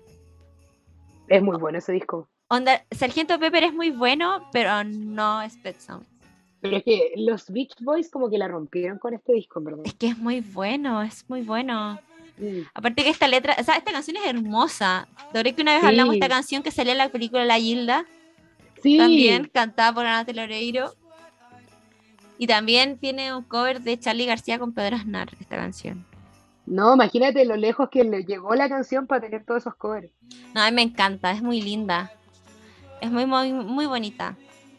Es muy bueno ese disco. Onda, Sargento Pepper es muy bueno, pero no es Pet Sounds. Pero es que los Beach Boys como que la rompieron con este disco, en verdad. Es que es muy bueno, es muy bueno. Mm, Aparte que esta letra, o sea, esta canción es hermosa. Logré que una vez hablamos de esta sí, canción que salía en la película La Gilda, también sí. cantada por Ana Oreiro. Y también tiene un cover de Charly García con Pedro Aznar, esta canción. No, imagínate lo lejos que le llegó la canción para tener todos esos covers. No, a mí me encanta, es muy linda. Es muy, muy, muy bonita.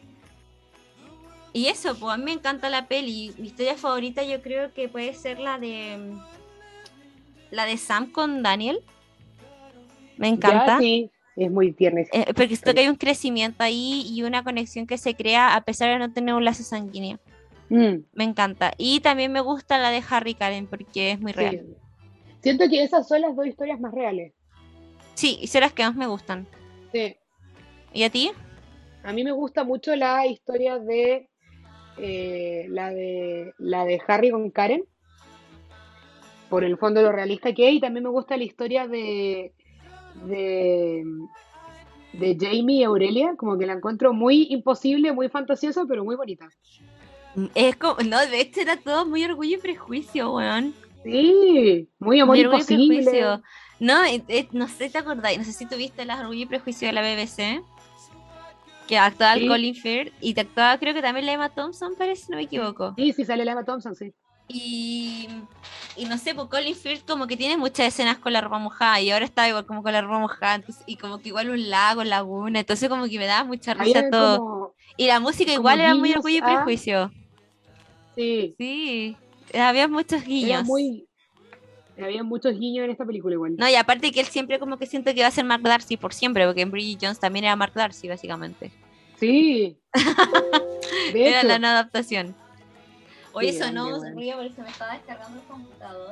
Y eso, pues a mí me encanta la peli. Mi historia favorita yo creo que puede ser la de la de Sam con Daniel. Me Ya, encanta. sí, es muy tierna esa Eh, porque siento que historia. hay un crecimiento ahí y una conexión que se crea a pesar de no tener un lazo sanguíneo. Mm, Me encanta. Y también me gusta la de Harry Karen porque es muy sí. real. Siento que esas son las dos historias más reales. Sí, y son las que más me gustan. Sí. ¿Y a ti? A mí me gusta mucho la historia de eh, la de la de Harry con Karen, por el fondo lo realista que es, y también me gusta la historia de de, de Jamie y Aurelia, como que la encuentro muy imposible, muy fantasiosa, pero muy bonita. Es como, no, de hecho era todo muy orgullo y prejuicio, weón. Sí, muy amor Muy orgullo y imposible. prejuicio. No, eh, eh, no sé si te acordáis, no sé si tuviste las Orgullo y Prejuicio de la B B C, que actuaba el Sí, Colin Firth y te actuaba creo que también la Emma Thompson, parece, si no me equivoco. sí, sí sale la Emma Thompson, sí. Y, y no sé, pues Colin Firth como que tiene muchas escenas con la ropa mojada y ahora está igual como con la ropa mojada, entonces, y como que igual un lago, laguna, entonces como que me daba mucha risa Había todo. como, Y la música como igual era muy guiños Orgullo y a, Prejuicio. sí, Sí, había muchos era guiños. muy, había muchos guiños en esta película igual. No, y aparte que él siempre como que siento que va a ser Mark Darcy por siempre, porque en Bridget Jones también era Mark Darcy, básicamente. Sí, de Era la hecho, no adaptación. Oye, qué eso grande, no, weón. ruido porque se me estaba descargando el computador.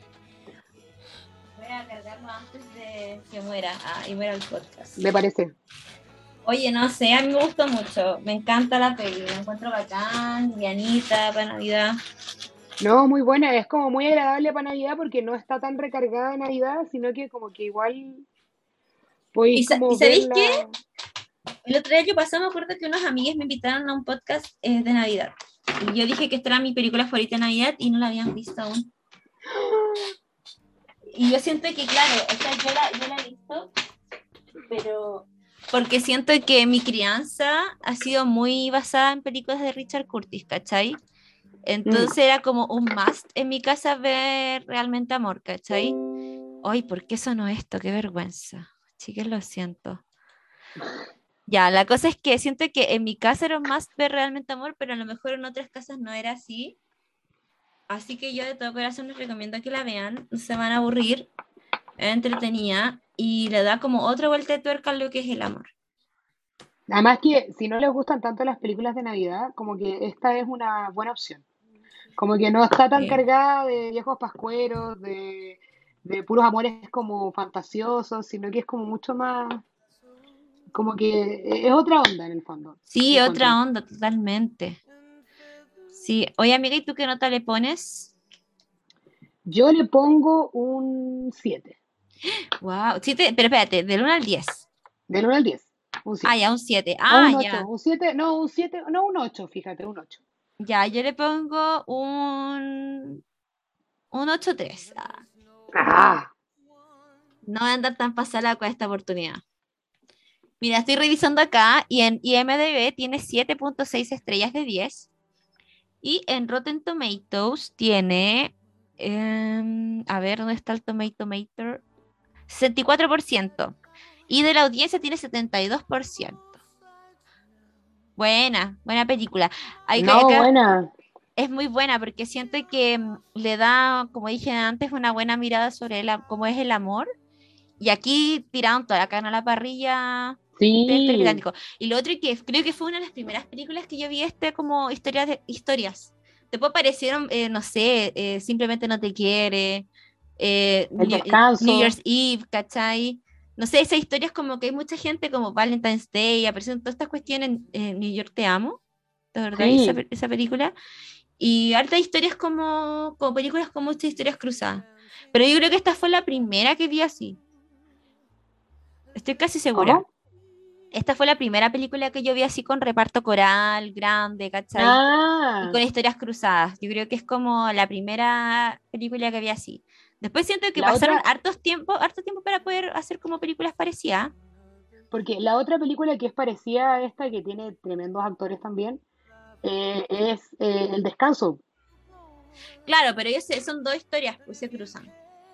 Voy a cargarlo antes de que muera. Ah, y muera el podcast. Me parece. Oye, no sé, a mí me gustó mucho. Me encanta la peli, la encuentro bacán, livianita para Navidad. No, muy buena, es como muy agradable para Navidad porque no está tan recargada de Navidad, sino que como que igual ¿Y, podéis sa- ¿y como sabéis qué? verla. El otro día que pasó me acuerdo que unos amigos me invitaron a un podcast eh, de Navidad. Y yo dije que esta era mi película favorita de Navidad y no la habían visto aún. y yo siento que, claro, o sea, yo la, yo la he visto, pero porque siento que mi crianza ha sido muy basada en películas de Richard Curtis, ¿cachai? Mm. Entonces era como un must en mi casa ver Realmente Amor, ¿cachai? Ay, ¿por qué sonó esto? Qué vergüenza. Chicas, lo siento. Ya, la cosa es que siento que en mi casa era un must ver Realmente Amor, pero a lo mejor en otras casas no era así. Así que yo de todo corazón les recomiendo que la vean, no se van a aburrir, es entretenida y le da como otra vuelta de tuerca a lo que es el amor. Además que si no les gustan tanto las películas de Navidad, como que esta es una buena opción. Como que no está tan Sí. cargada de viejos pascueros, de, de puros amores como fantasiosos, sino que es como mucho más, como que es otra onda en el fondo, Sí, encuentro. otra onda, totalmente. Sí, oye amiga, ¿y tú qué nota le pones? Yo le pongo un siete, Wow, siete, pero espérate, del uno al diez. del uno al diez, un Ah, siete. ya, un siete. O Ah, un ocho, ya. un siete, no, un siete, no, un ocho, fíjate, un ocho. Ya, yo le pongo un, un ocho tres. Ah, Ah, no voy a andar tan pasada con esta oportunidad. Mira, estoy revisando acá y en IMDb tiene siete punto seis estrellas de diez y en Rotten Tomatoes tiene, em, a ver, ¿dónde está el Tomato Meter? sesenta y cuatro por ciento y de la audiencia tiene setenta y dos por ciento. Buena, buena película. Hay que, no, acá buena. es muy buena porque siento que mm, le da, como dije antes, una buena mirada sobre el, a- cómo es el amor. Y aquí tiraron toda la carne a la parrilla este actor Sí, británico. Y lo otro que creo que fue una de las primeras películas que yo vi este como historias de historias. Después aparecieron, eh, no sé, eh, Simplemente no te quiere, eh, el New, eh, New descanso, Year's Eve, ¿cachai? No sé, esas historias como que hay mucha gente como Valentine's Day, aparecen todas estas cuestiones en eh, New York Te Amo, ¿de verdad? Esa, sí. pe- esa película. Y harta historias como, como películas con muchas historias cruzadas. Pero yo creo que esta fue la primera que vi así. Estoy casi segura. ¿Cómo? Esta fue la primera película que yo vi así con reparto coral, grande, ¿cachai? Y Ah, con historias cruzadas. Yo creo que es como la primera película que vi así. Después siento que la pasaron otra, hartos tiempo, harto tiempo para poder hacer como películas parecidas. porque la otra película que es parecida a esta, que tiene tremendos actores también, eh, es eh, El Descanso. Claro, pero ellos se- son dos historias, pues se cruzan.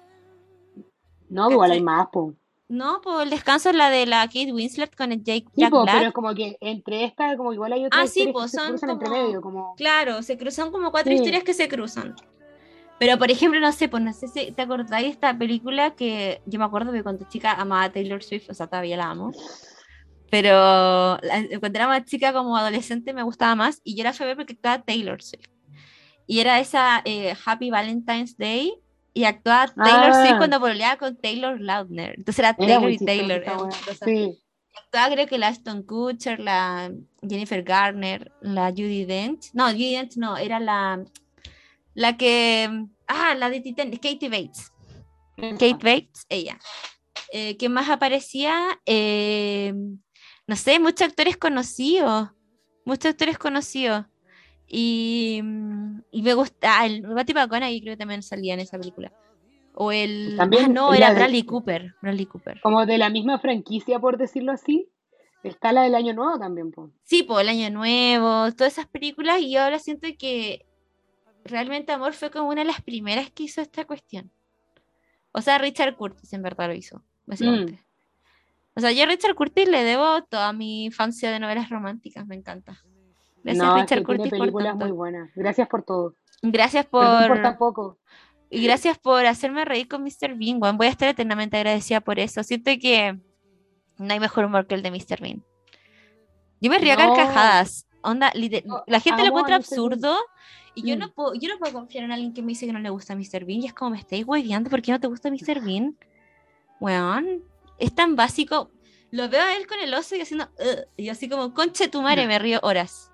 No, igual hay ¿Cachai? más, po. No, pues el descanso es la de la Kate Winslet con el Jake, Sí, Jack po, pero es Black. como que entre estas, como igual hay otras Ah, sí, historias que pues se son cruzan entre medio, como, como, claro, se cruzan como cuatro sí, historias que se cruzan. Pero, por ejemplo, no sé, pues no sé si te acordáis de esta película que yo me acuerdo que cuando chica amaba a Taylor Swift, o sea, todavía la amo. Pero la- cuando era más chica, como adolescente, me gustaba más y yo la fui a ver porque actuaba Taylor Swift. Y era esa eh, Happy Valentine's Day y actuaba Taylor Swift ah, cuando pololeaba con Taylor Lautner. Entonces era era Taylor muy y chistosa Taylor, esa era muy wea, chistosa. sí, Actuaba creo que la Ashton Kutcher, la Jennifer Garner, la Judi Dench. No, Judi Dench no, era la, la que... Ah, la de Titanic, Katie Bates. Kate esa. Bates, ella. Eh, ¿qué más aparecía? Eh, no sé, muchos actores conocidos. Muchos actores conocidos. Y, mm, y me gusta. Ah, el Matthew McConaughey creo que también salía en esa película. O el. Ah, También no, era la de, Bradley Cooper. Bradley Cooper. como de la misma franquicia, por decirlo así, está la del Año Nuevo también, po. Sí, por El Año Nuevo, todas esas películas. Y yo ahora siento que realmente Amor fue como una de las primeras que hizo esta cuestión. O sea, Richard Curtis en verdad lo hizo, Mm, básicamente. O sea, yo a Richard Curtis le debo toda mi infancia de novelas románticas, me encanta. Gracias no, es Richard que tiene Curtis por películas muy tanto. buenas. Gracias por todo. Gracias Perdón por tan por poco. y gracias por hacerme reír con míster Bean, weón. Voy a estar eternamente agradecida por eso. Siento que no hay mejor humor que el de míster Bean. Yo me río a No, carcajadas. Onda, lite- yo la gente lo amo a encuentra míster Bean. absurdo y yo Mm. no puedo, yo no puedo confiar en alguien que me dice que no le gusta míster Bean y es como me estáis hueviando, ¿por qué no te gusta míster Bean? Weón, es tan básico. Lo veo a él con el oso y haciendo "Ugh", y yo así como, conche tu madre, me río horas.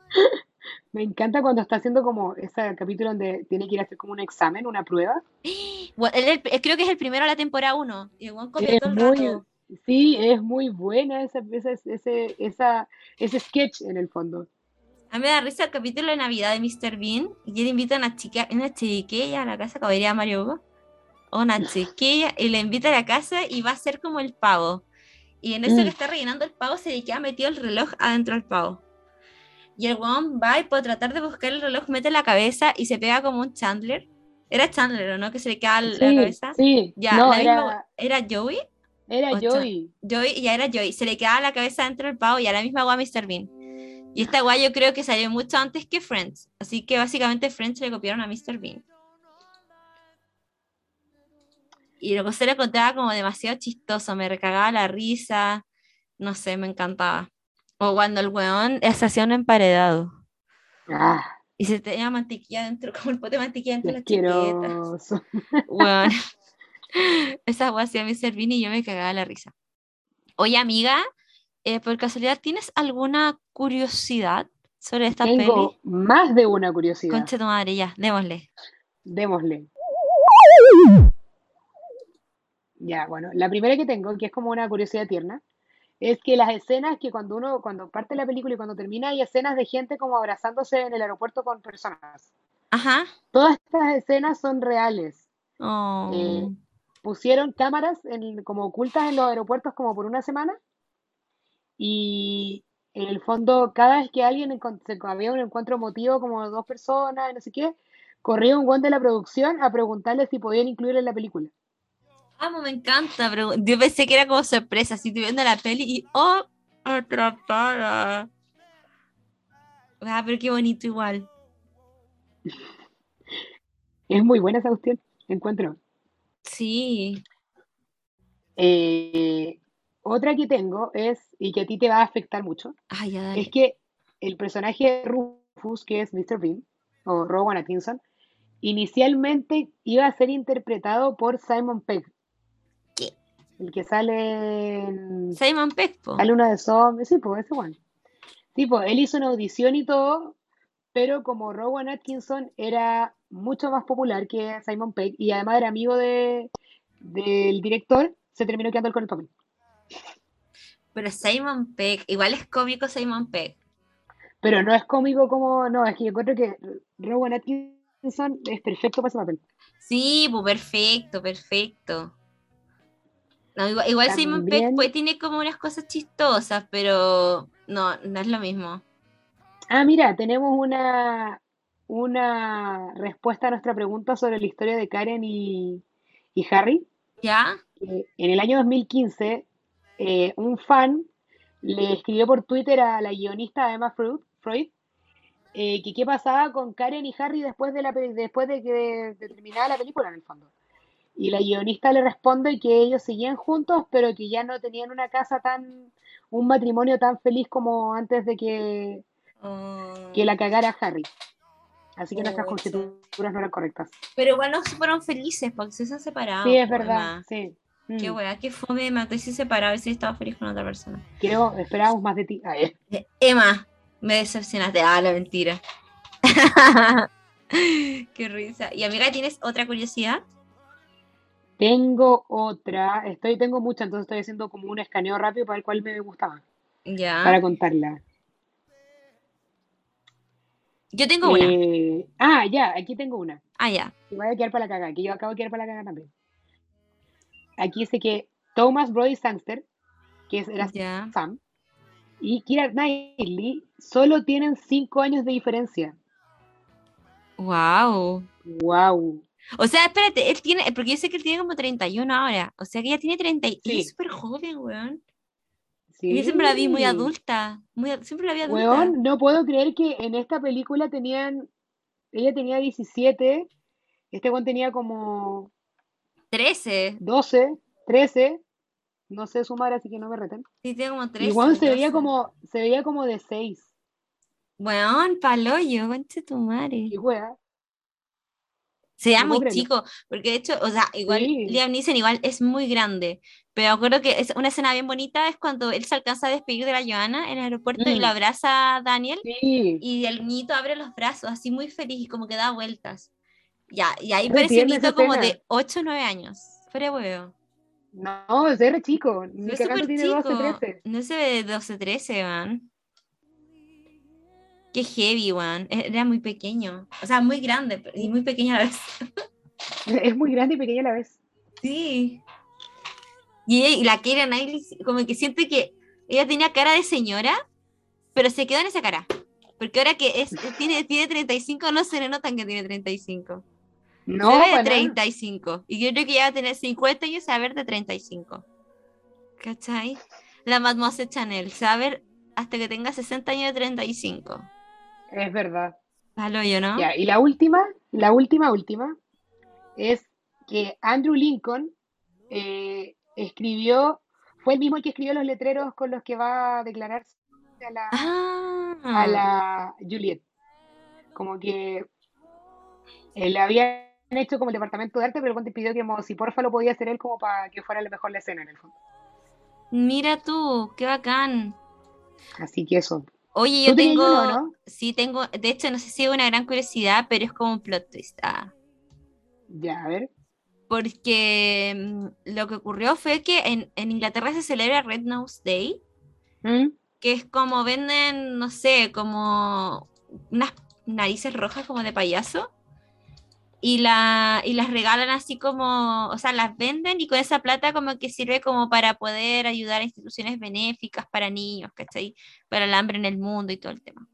Me encanta cuando está haciendo como ese capítulo donde tiene que ir a hacer como un examen, una prueba. Bueno, él- él- creo que es el primero de la temporada uno y el weón copia Es todo el muy, rato. sí, es muy buena esa, esa, ese, esa, ese sketch en el fondo. A mí me da risa el capítulo de Navidad de míster Bean y él invita a una chica, una chiquilla a la casa que vería a Mario Hugo. una chiquilla, y le invita a la casa y va a ser como el pavo. Y en eso Mm. que está rellenando el pavo, se le queda metido el reloj adentro del pavo. Y el weón va y por tratar de buscar el reloj mete la cabeza y se pega como un Chandler. Era Chandler, ¿o no? Que se le queda la Sí, cabeza. sí. Ya, No, la misma. era, ¿Era Joey? era O Cha- Joey. Joey, ya era Joey. Se le quedaba la cabeza dentro del pavo y a la misma agua míster Bean. Y esta guay yo creo que salió mucho antes que Friends. Así que básicamente Friends le copiaron a míster Bean. Y lo que se le contaba como demasiado chistoso. Me recagaba la risa. No sé, me encantaba. O cuando el weón se hacía un emparedado. Ah, Y se tenía mantequilla dentro, como el pote de mantequilla qué dentro de la chaqueta. asqueroso. Bueno, esa guay hacía mi Servini y yo me cagaba la risa. Oye, amiga, eh, por casualidad, ¿tienes alguna curiosidad sobre esta Tengo peli? más de una curiosidad. Concha tu madre, ya, démosle. Démosle. Ya, bueno, la primera que tengo, que es como una curiosidad tierna, es que las escenas que cuando uno, cuando parte la película y cuando termina, hay escenas de gente como abrazándose en el aeropuerto con personas. Ajá. Todas estas escenas son reales. Eh, Oh. Pusieron cámaras en- como ocultas en los aeropuertos como por una semana y en el fondo cada vez que alguien encon- se- había un encuentro emotivo como dos personas, no sé qué, corría un guante de la producción a preguntarle si podían incluir en la película. Amo, me encanta, pero yo pensé que era como sorpresa, así estoy viendo la peli y ¡oh! Atrapada. Ah, pero qué bonito igual. Es muy buena esa cuestión, encuentro. Sí. Eh, Otra que tengo es, y que a ti te va a afectar mucho, Ay, ya es dale. que el personaje de Rufus, que es míster Bean, o Rowan Atkinson, inicialmente iba a ser interpretado por Simon Pegg, ¿Qué? el que sale en, Simon Pegg, po. sale uno de zombies, sí, pues ese one. Sí, pues él hizo una audición y todo, pero como Rowan Atkinson era mucho más popular que Simon Pegg y además era amigo de, del director, se terminó quedando él con el papel. Pero Simon Pegg, igual es cómico Simon Pegg. Pero no es cómico como, no, es que yo encuentro que Rowan Atkinson es perfecto para ese papel. Sí, pues perfecto, perfecto. No, igual, igual Simon Pegg También, pues tiene como unas cosas chistosas, pero no, no es lo mismo. ah, mira, tenemos una, una respuesta a nuestra pregunta sobre la historia de Karen y, y Harry. ¿Ya? Que en el año dos mil quince, eh, un fan le escribió por Twitter a la guionista Emma Freud, Freud eh, que qué pasaba con Karen y Harry después de, la, pe- después de que de terminaba la película, en el fondo. Y la guionista le responde que ellos seguían juntos, pero que ya no tenían una casa tan, un matrimonio tan feliz como antes de que, que Oh, la cagara Harry. Así que nuestras pucha. conjeturas no eran correctas. Pero igual no fueron felices porque se han Sí, separado, es po, verdad, Emma. sí. Qué Mm. wea, qué fome, Emma. Tú sí separado y sí estaba feliz con otra persona. Creo, esperábamos más de ti. Ah, eh. Eh, Emma, me decepcionaste. Ah, la mentira. Qué risa. Y amiga, ¿tienes otra curiosidad? Tengo otra, estoy, tengo mucha, entonces estoy haciendo como un escaneo rápido para el cual me gustaba, Ya. para contarla. Yo tengo una. Eh, ah, ya, aquí tengo una. Ah, ya. Y voy a quedar para la caga, que yo acabo de quedar para la caga también. Aquí dice que Thomas Brody Sangster, que es, era Ya. Sam, y Keira Knightley solo tienen cinco años de diferencia. Wow. ¡Wow! O sea, espérate, él tiene, porque yo sé que él tiene como treinta y uno ahora. O sea que ella tiene treinta y ella es Sí, súper joven, weón. Yo siempre la vi muy sí. adulta. Muy, ad- siempre la vi adulta. Weón, no puedo creer que en esta película tenían, ella tenía diecisiete, este weón tenía como Trece. doce, trece, no sé sumar, así que no me reten. Sí, tiene como Y weón trece, se veía doce. como, se veía como de seis. Weón, paloyo, conche tu madre. Qué wea, Se veía no puedo muy creerlo. chico, porque de hecho, o sea, igual Sí, Liam Neeson igual es muy grande, pero me acuerdo que es una escena bien bonita es cuando él se alcanza a despedir de la Joana en el aeropuerto y lo mm, abraza a Daniel sí, y el niñito abre los brazos así muy feliz y como que da vueltas. Ya, y ahí es re parece un tierna esa niñito como escena. de ocho o nueve años. Fuera de huevo. No, es re chico, Se ni ve cagando súper tiene doce, chico. trece. No se ve de doce trece, man. Qué heavy, man. Era muy pequeño. O sea, muy grande pero- y muy pequeño a la vez. Es muy grande y pequeña a la vez. Sí. Y, ella- y la Keira Knightley, como que siente que ella tenía cara de señora, pero se quedó en esa cara. Porque ahora que es, tiene, tiene treinta y cinco, no se le notan que tiene treinta y cinco. Se No, ve de para nada. treinta y cinco. Y yo creo que ya va a tener cincuenta años y se va a ver de treinta y cinco. ¿Cachai? La Mademoiselle Chanel se va a ver hasta que tenga sesenta años de treinta y cinco. Es verdad. Palo yo, ¿no? Ya, y la última, la última, última, es que Andrew Lincoln eh, escribió, fue el mismo el que escribió los letreros con los que va a declararse a la, a Ah, la Juliet. Como que eh, le habían hecho como el departamento de arte, pero el Conte pidió que como si porfa lo podía hacer él como para que fuera lo mejor la escena en el fondo. mira tú, qué bacán. Así que eso. Oye, ¿Tú yo tenías uno, tengo, no? sí tengo, de hecho no sé si es una gran curiosidad, pero es como un plot twist. Ah. Ya, a ver. Porque mm, lo que ocurrió fue que en, en Inglaterra se celebra Red Nose Day, ¿Mm? que es como venden, no sé, como unas narices rojas como de payaso. Y, la, y las regalan así como, o sea, las venden y con esa plata como que sirve como para poder ayudar a instituciones benéficas para niños, ¿cachai? Para el hambre en el mundo y todo el tema.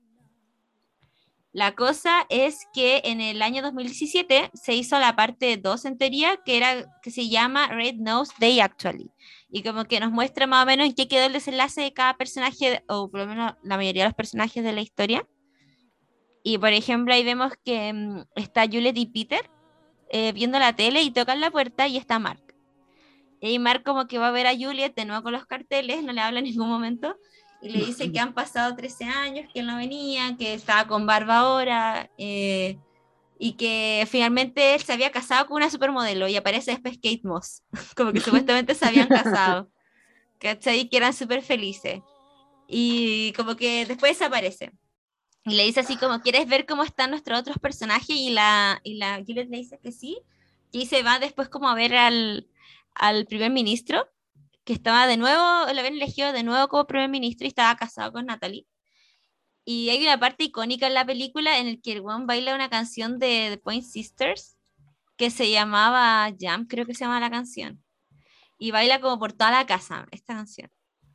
La cosa es que en el año dos mil diecisiete se hizo la parte dos en teoría, que, era, que se llama Red Nose Day Actually. Y como que nos muestra más o menos en qué quedó el desenlace de cada personaje, o por lo menos la mayoría de los personajes de la historia. Y por ejemplo, ahí vemos que mm, está Juliet y Peter eh, viendo la tele y tocan la puerta y está Mark. Y Mark como que va a ver a Juliet de nuevo con los carteles, no le habla en ningún momento, y le dice que han pasado trece años, que él no venía, que estaba con barba ahora, eh, y que finalmente él se había casado con una supermodelo, y aparece después Kate Moss, como que supuestamente se habían casado, ¿cachai? Que eran súper felices. Y como que después desaparece. Y le dice así como, ¿quieres ver cómo están nuestros otros personajes? Y la, y la Juliet le dice que sí. Y se va después como a ver al, al primer ministro, que estaba de nuevo, lo habían elegido de nuevo como primer ministro y estaba casado con Natalie. Y hay una parte icónica en la película en el que el weón baila una canción de The Point Sisters que se llamaba Jam, creo que se llama la canción. Y baila como por toda la casa esta canción.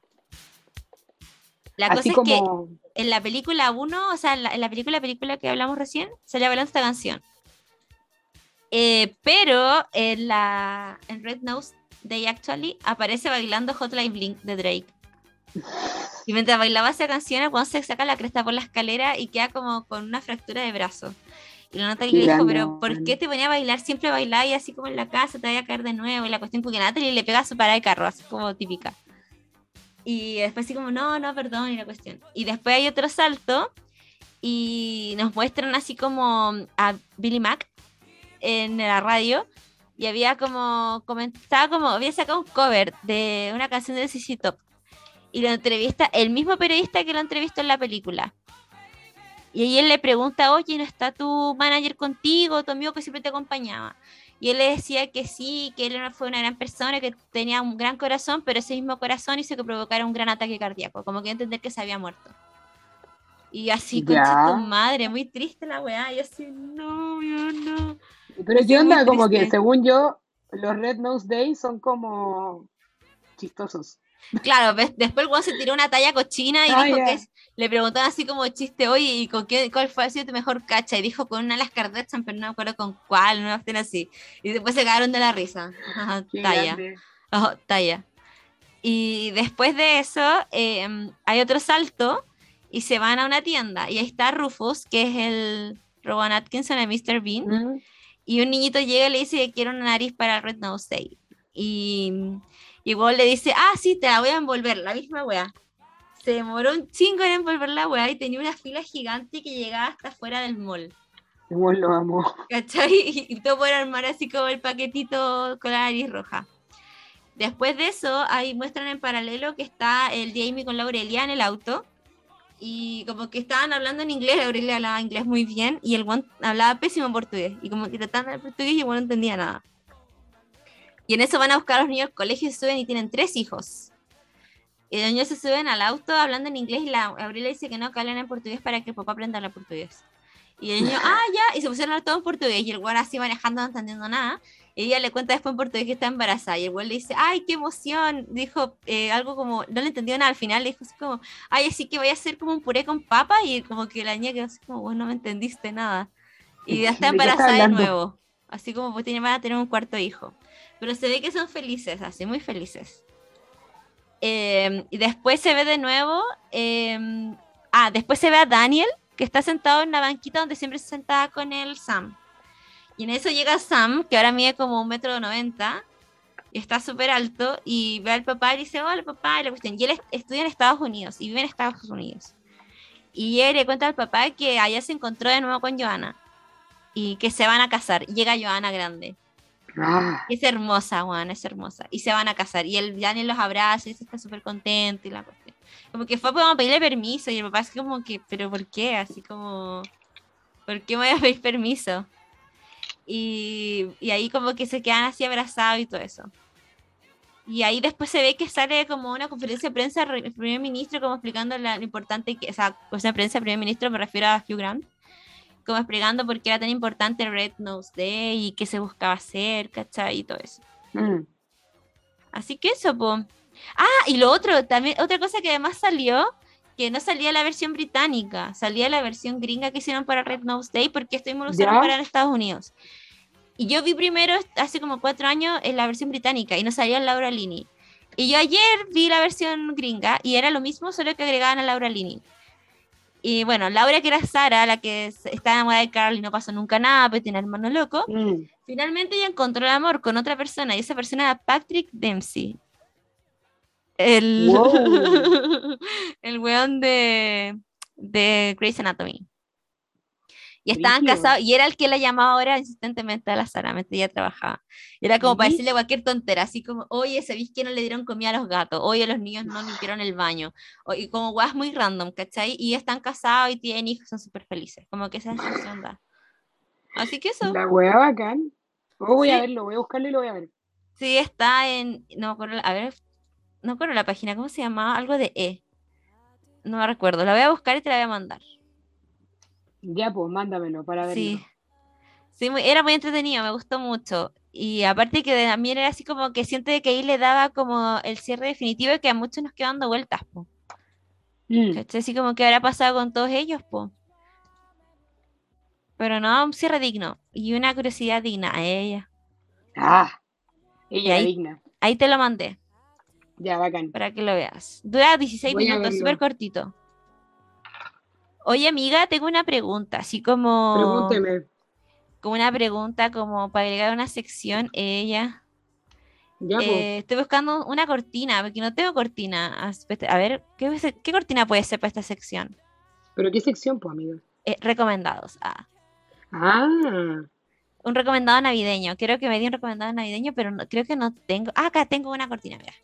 La Así cosa es que como, en la película uno, o sea, en la, en la película, película que hablamos recién, sale bailando esta canción. Eh, pero en la en Red Nose Day Actually aparece bailando Hotline Blink de Drake. Y mientras bailaba esa canción, el weón se saca la cresta por la escalera y queda como con una fractura de brazo. Y la Natalie qué le dijo, grande, pero ¿por qué man. te ponía a bailar? Siempre bailáis así como en la casa, te vaya a caer de nuevo. Y la cuestión porque Natalie le pega su parada de carro, así como típica. Y después así como, no, no, perdón, y la cuestión. Y después hay otro salto y nos muestran así como a Billy Mack en la radio y había como, comentaba como, había sacado un cover de una canción de C C Top y lo entrevista el mismo periodista que lo entrevistó en la película. Y ahí él le pregunta, oye, ¿no está tu manager contigo, tu amigo que siempre te acompañaba? Y él le decía que sí, que él era- fue una gran persona, que tenía un gran corazón, pero ese mismo corazón hizo que provocara un gran ataque cardíaco, como que entender que se había muerto. Y así, concha tu Ya. madre, muy triste la weá, y así, no, yo no. Pero Así ¿qué muy onda? Como que triste. según yo, los Red Nose Days son como chistosos. Claro, ves- después el weón se tiró una talla cochina y Ah, dijo que ya. es, le preguntaban así como chiste, oye, ¿y con qué, cuál fue ha sido tu mejor cacha? Y dijo con una de las Kardashian, pero no me acuerdo con cuál, una cuestión así. Y después se cagaron de la risa. Ajá, Qué talla. grande. Ojo, talla. Y después de eso, eh, hay otro salto y se van a una tienda. Y ahí está Rufus, que es el Rowan Atkinson de míster Bean. Mm. Y un niñito llega y le dice que quiere una nariz para Red Nose Day. Y, y igual le dice, ah, sí, te la voy a envolver, la misma wea. Se demoró un chingo en envolver la wea y tenía una fila gigante que llegaba hasta fuera del mall. Igual lo amo. ¿Cachai? Y, y todo por armar así como el paquetito con la nariz roja. Después de eso, ahí muestran en paralelo que está el Jamie con la Aurelia en el auto. Y como que estaban hablando en inglés, la Aurelia hablaba inglés muy bien y el guan hablaba pésimo portugués. Y como que trataban de hablar portugués y el guan no entendía nada. Y en eso van a buscar a los niños al colegio y se suben y tienen tres hijos. Y los niños se suben al auto hablando en inglés y la Aurelia dice que no, que hablen en portugués para que el papá aprenda a hablar portugués. Y el niño, ah, ya, y se pusieron a hablar todo en portugués. Y el guan así manejando, no entendiendo nada. Ella le cuenta después en portugués que está embarazada y el güey le dice, ay, qué emoción. Dijo eh, algo como, no le entendió nada al final, le dijo así como, ay, así que voy a hacer como un puré con papa y como que la niña quedó así como, vos no me entendiste nada. Y ya está ¿De qué está embarazada de hablando? nuevo, así como pues tiene, van a tener un cuarto hijo. Pero se ve que son felices, así, muy felices. Eh, y después se ve de nuevo, eh, ah, después se ve a Daniel, que está sentado en la banquita donde siempre se sentaba con el Sam. Y en eso llega Sam, que ahora mide como un metro noventa, y está súper alto, y ve al papá y dice, hola papá, y la cuestión. Y él est- estudia en Estados Unidos, y vive en Estados Unidos. Y él le cuenta al papá que allá se encontró de nuevo con Johanna, y que se van a casar. Y llega Johanna grande. Ah, Es hermosa, Juan, es hermosa. Y se van a casar. Y el Daniel los abraza y se está súper contento y la cuestión. Como que fue como a pedirle permiso, y el papá es como que, pero ¿por qué? Así como, ¿por qué me voy a pedir permiso? Y, y ahí como que se quedan así abrazados y todo eso. Y ahí después se ve que sale como una conferencia de prensa re- el primer ministro como explicando la- lo importante que, o sea, conferencia de prensa del primer ministro, me refiero a Hugh Grant, como explicando por qué era tan importante el Red Nose Day y qué se buscaba hacer, ¿cachai? Y todo eso. mm, Así que eso, po. Ah, y lo otro, también, otra cosa que además salió, que no salía la versión británica, salía la versión gringa que hicieron para Red Nose Day, porque esto mismo lo usaron ¿ya? para Estados Unidos. Y yo vi primero, hace como cuatro años, en la versión británica y no salía Laura Linney. Y yo ayer vi la versión gringa y era lo mismo, solo que agregaban a Laura Linney. Y bueno, Laura, que era Sara, la que s- está enamorada de Carl y no pasó nunca nada, pero tiene hermano loco, Mm, finalmente ella encontró el amor con otra persona y esa persona era Patrick Dempsey, el, wow, el weón de, de Grey's Anatomy. Y estaban brígido. casados, y era el que la llamaba ahora insistentemente a la Sara, mientras ella trabajaba. Era como para decirle Mish, cualquier tontera, así como, oye, ¿sabéis que no le dieron comida a los gatos? Oye, los niños no limpiaron el baño. O- y como guas muy random, ¿cachai? Y están casados y tienen hijos, son súper felices. Como que esa sensación da. Así que eso, la wea bacán. Oh, voy a sí, verlo, voy a buscarlo y lo voy a ver. sí está en, no me acuerdo, a ver, no me acuerdo la página, ¿cómo se llamaba? Algo de E. No me recuerdo, la voy a buscar y te la voy a mandar. Ya, pues, mándamelo para Sí. verlo. Sí, muy- era muy entretenido, me gustó mucho. Y aparte que de- también era así como que siento de que ahí le daba como el cierre definitivo que a muchos nos quedó dando vueltas, po. Mm, ¿Cachai? Así como que habrá pasado con todos ellos, po. Pero no, un cierre digno y una curiosidad digna a ella. ah, Y ella era ahí, digna. ahí te lo mandé Ya, bacán. para que lo veas. Dura dieciséis Voy a minutos, súper verlo. cortito. Oye, amiga, tengo una pregunta, así como, Pregúnteme. como una pregunta como para agregar una sección, ella. Ya, pues. Eh, estoy buscando una cortina, porque no tengo cortina. As- espérate, a ver, ¿qué, se- qué cortina puede ser para esta sección? ¿Pero qué sección, pues, amiga? Eh, recomendados. Ah, Ah, un recomendado navideño. Quiero que me dé un recomendado navideño, pero no, creo que no tengo. Ah, acá tengo una cortina, mira.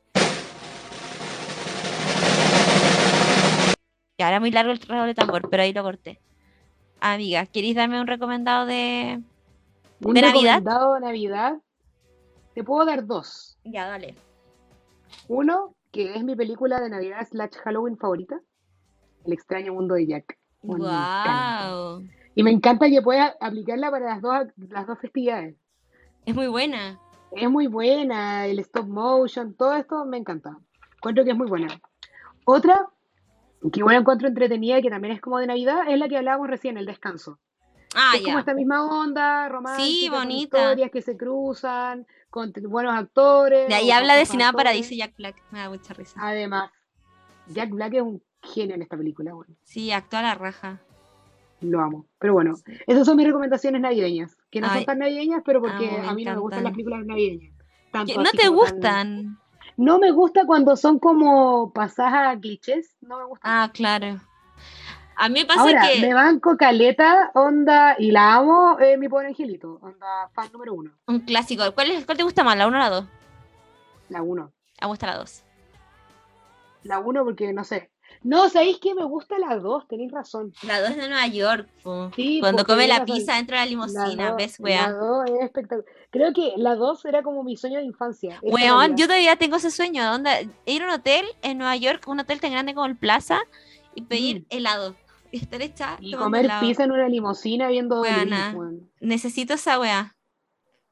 Ya, ahora muy largo el redoble de tambor, pero ahí lo corté. Amiga, ¿queréis darme un recomendado de, un de Navidad? recomendado de Navidad. Te puedo dar dos. Ya, dale. Uno, que es mi película de Navidad slash Halloween favorita, El extraño mundo de Jack. Bueno, me encanta. Wow. Y me encanta que pueda aplicarla para las dos, las dos festividades. Es muy buena. Es muy buena, el stop motion, todo esto me encanta. Encuentro que es muy buena. Otra, que igual encuentro entretenida y que también es como de Navidad, es la que hablábamos recién, El Descanso. Ah, Que es como ya. esta misma onda Sí, romántica, con bonita. historias que se cruzan, con t- buenos De actores ahí o con habla de otros Cinema actores. Paradiso y Jack Black. Me da mucha risa. Además, Jack Black es un genio en esta película, bueno, Sí, actúa a la raja. lo amo. Pero bueno, Sí. esas son mis recomendaciones navideñas, que no son Ay, tan navideñas, pero porque amo, me a mí no me gustan las encantan. películas navideñas. ¿Qué- Tanto ¿No así te como tan... gustan? No me gusta cuando son como pasadas a clichés, no me gustan. Ah, claro. A mí me pasa Ahora, me que banco caleta, onda, y la amo, eh, mi pobre angelito, onda, fan número uno, un clásico. ¿Cuál, es, cuál te gusta más, la uno o la dos? la uno. Me gusta la dos. La uno porque, no sé. No, ¿sabéis que me gusta la dos? Tenéis razón. La dos de Nueva York, po. Sí, Cuando pues come tenéis la razón. pizza dentro de la La limusina, dos, ¿ves, la wea? dos es espectacular. Creo que la dos era como mi sueño de infancia, esa Weón, Navidad. yo todavía tengo ese sueño, de onda, ir a un hotel en Nueva York, un hotel tan grande como el Plaza, y pedir Mm. helado. Y estar hecha Y tomando comer helado. pizza en una limusina viendo Elvis, Weona, weón. necesito esa wea.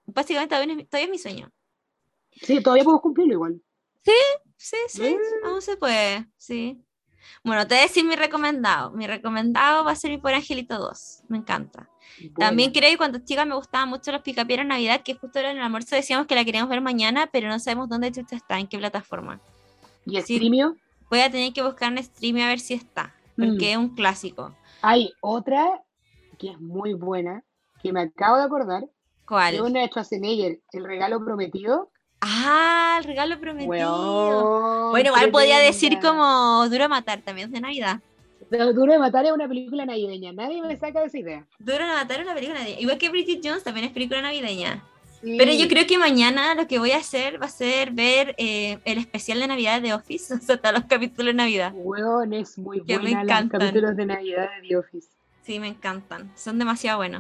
básicamente todavía es, mi- todavía es mi sueño. Sí, todavía podemos cumplirlo igual. Sí, sí, Eh, aún se puede, sí. Bueno, te voy a decir mi recomendado. Mi recomendado va a ser Mi Pobre Angelito dos. Me encanta. También buena. creo que cuando chica me gustaban mucho los Picapiedra en Navidad, que justo ahora en el almuerzo decíamos que la queríamos ver mañana, pero no sabemos dónde chucha está, en qué plataforma. ¿Y Sí, Streamio? voy a tener que buscar en stream a ver si está, Mm. porque es un clásico. Hay otra que es muy buena, que me acabo de acordar, de ¿Cuál? una de Schwarzenegger, El regalo prometido. Ah, el regalo prometido. Weón, Bueno, igual podía decir tremenda. como Duro Matar, también es de Navidad. Pero Duro de Matar es una película navideña, nadie me saca de esa idea. Duro de Matar es una película navideña. Igual que Bridget Jones, también es película navideña. Pero yo Sí, creo que mañana lo que voy a hacer va a ser ver eh, el especial de Navidad de Office, o sea, todos los capítulos de Navidad, weón, es muy que me buena los encantan. capítulos de Navidad de The Office. Sí, me encantan. Son demasiado buenos.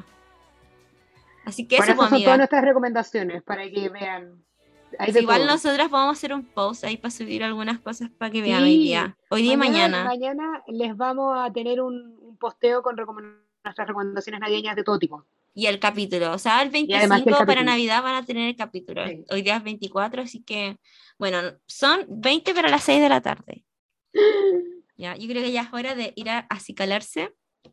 Así que Bueno, eso, pues, esas son todas amiga. nuestras recomendaciones para que vean. Hay Si de igual todo. nosotras vamos a hacer un post ahí para subir algunas cosas para que vean hoy Sí, día. Hoy día y mañana, mañana. mañana les vamos a tener un, un posteo con recomend- nuestras recomendaciones navideñas de todo tipo. Y el capítulo. O sea, el Y además que el veinticinco para capítulo. Navidad van a tener el capítulo. Sí. Hoy día es veinticuatro, así que, bueno, son veinte para las seis de la tarde. Ya, yo creo que ya es hora de ir a acicalarse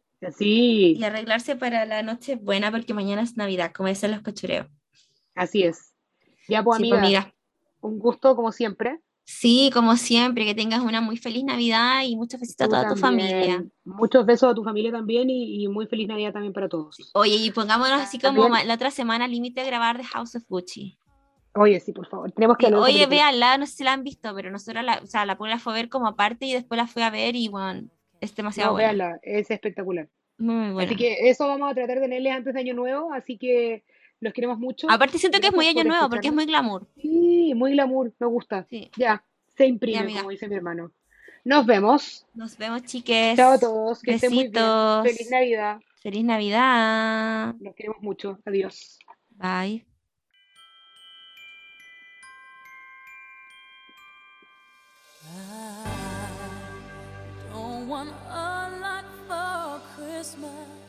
y Sí, arreglarse para la noche buena, porque mañana es Navidad, como dicen los cochureos. así es. Ya, pues Sí, pues amiga, amiga. un gusto como siempre. Sí, como siempre, que tengas una muy feliz Navidad y muchos besitos a Tú toda tu familia. también. Muchos besos a tu familia también y, y muy feliz Navidad también para Sí. todos. Oye, y pongámonos así como También, ma- la otra semana límite a grabar de House of Gucci. oye, sí, por favor, tenemos que Sí, hablar de esa oye, película. véanla, no sé si la han visto, pero nosotros la, o sea, la Paula fue a ver como aparte y después la fui a ver y bueno, es demasiado No, buena. véanla, es espectacular. Muy, muy Así buena. que eso vamos a tratar de leerles antes de Año Nuevo, así que los queremos mucho. Aparte siento que es muy Gracias año por nuevo porque es escucharnos. muy glamour. Sí, muy glamour, me gusta. Sí, Ya, se mi imprime, como amiga. dice mi hermano. Nos vemos. Nos vemos, Chao a chiques. todos, que estén muy bien. Feliz Besitos. Navidad. Feliz Navidad. Los queremos mucho. Adiós. Bye. I don't want a lot for Christmas.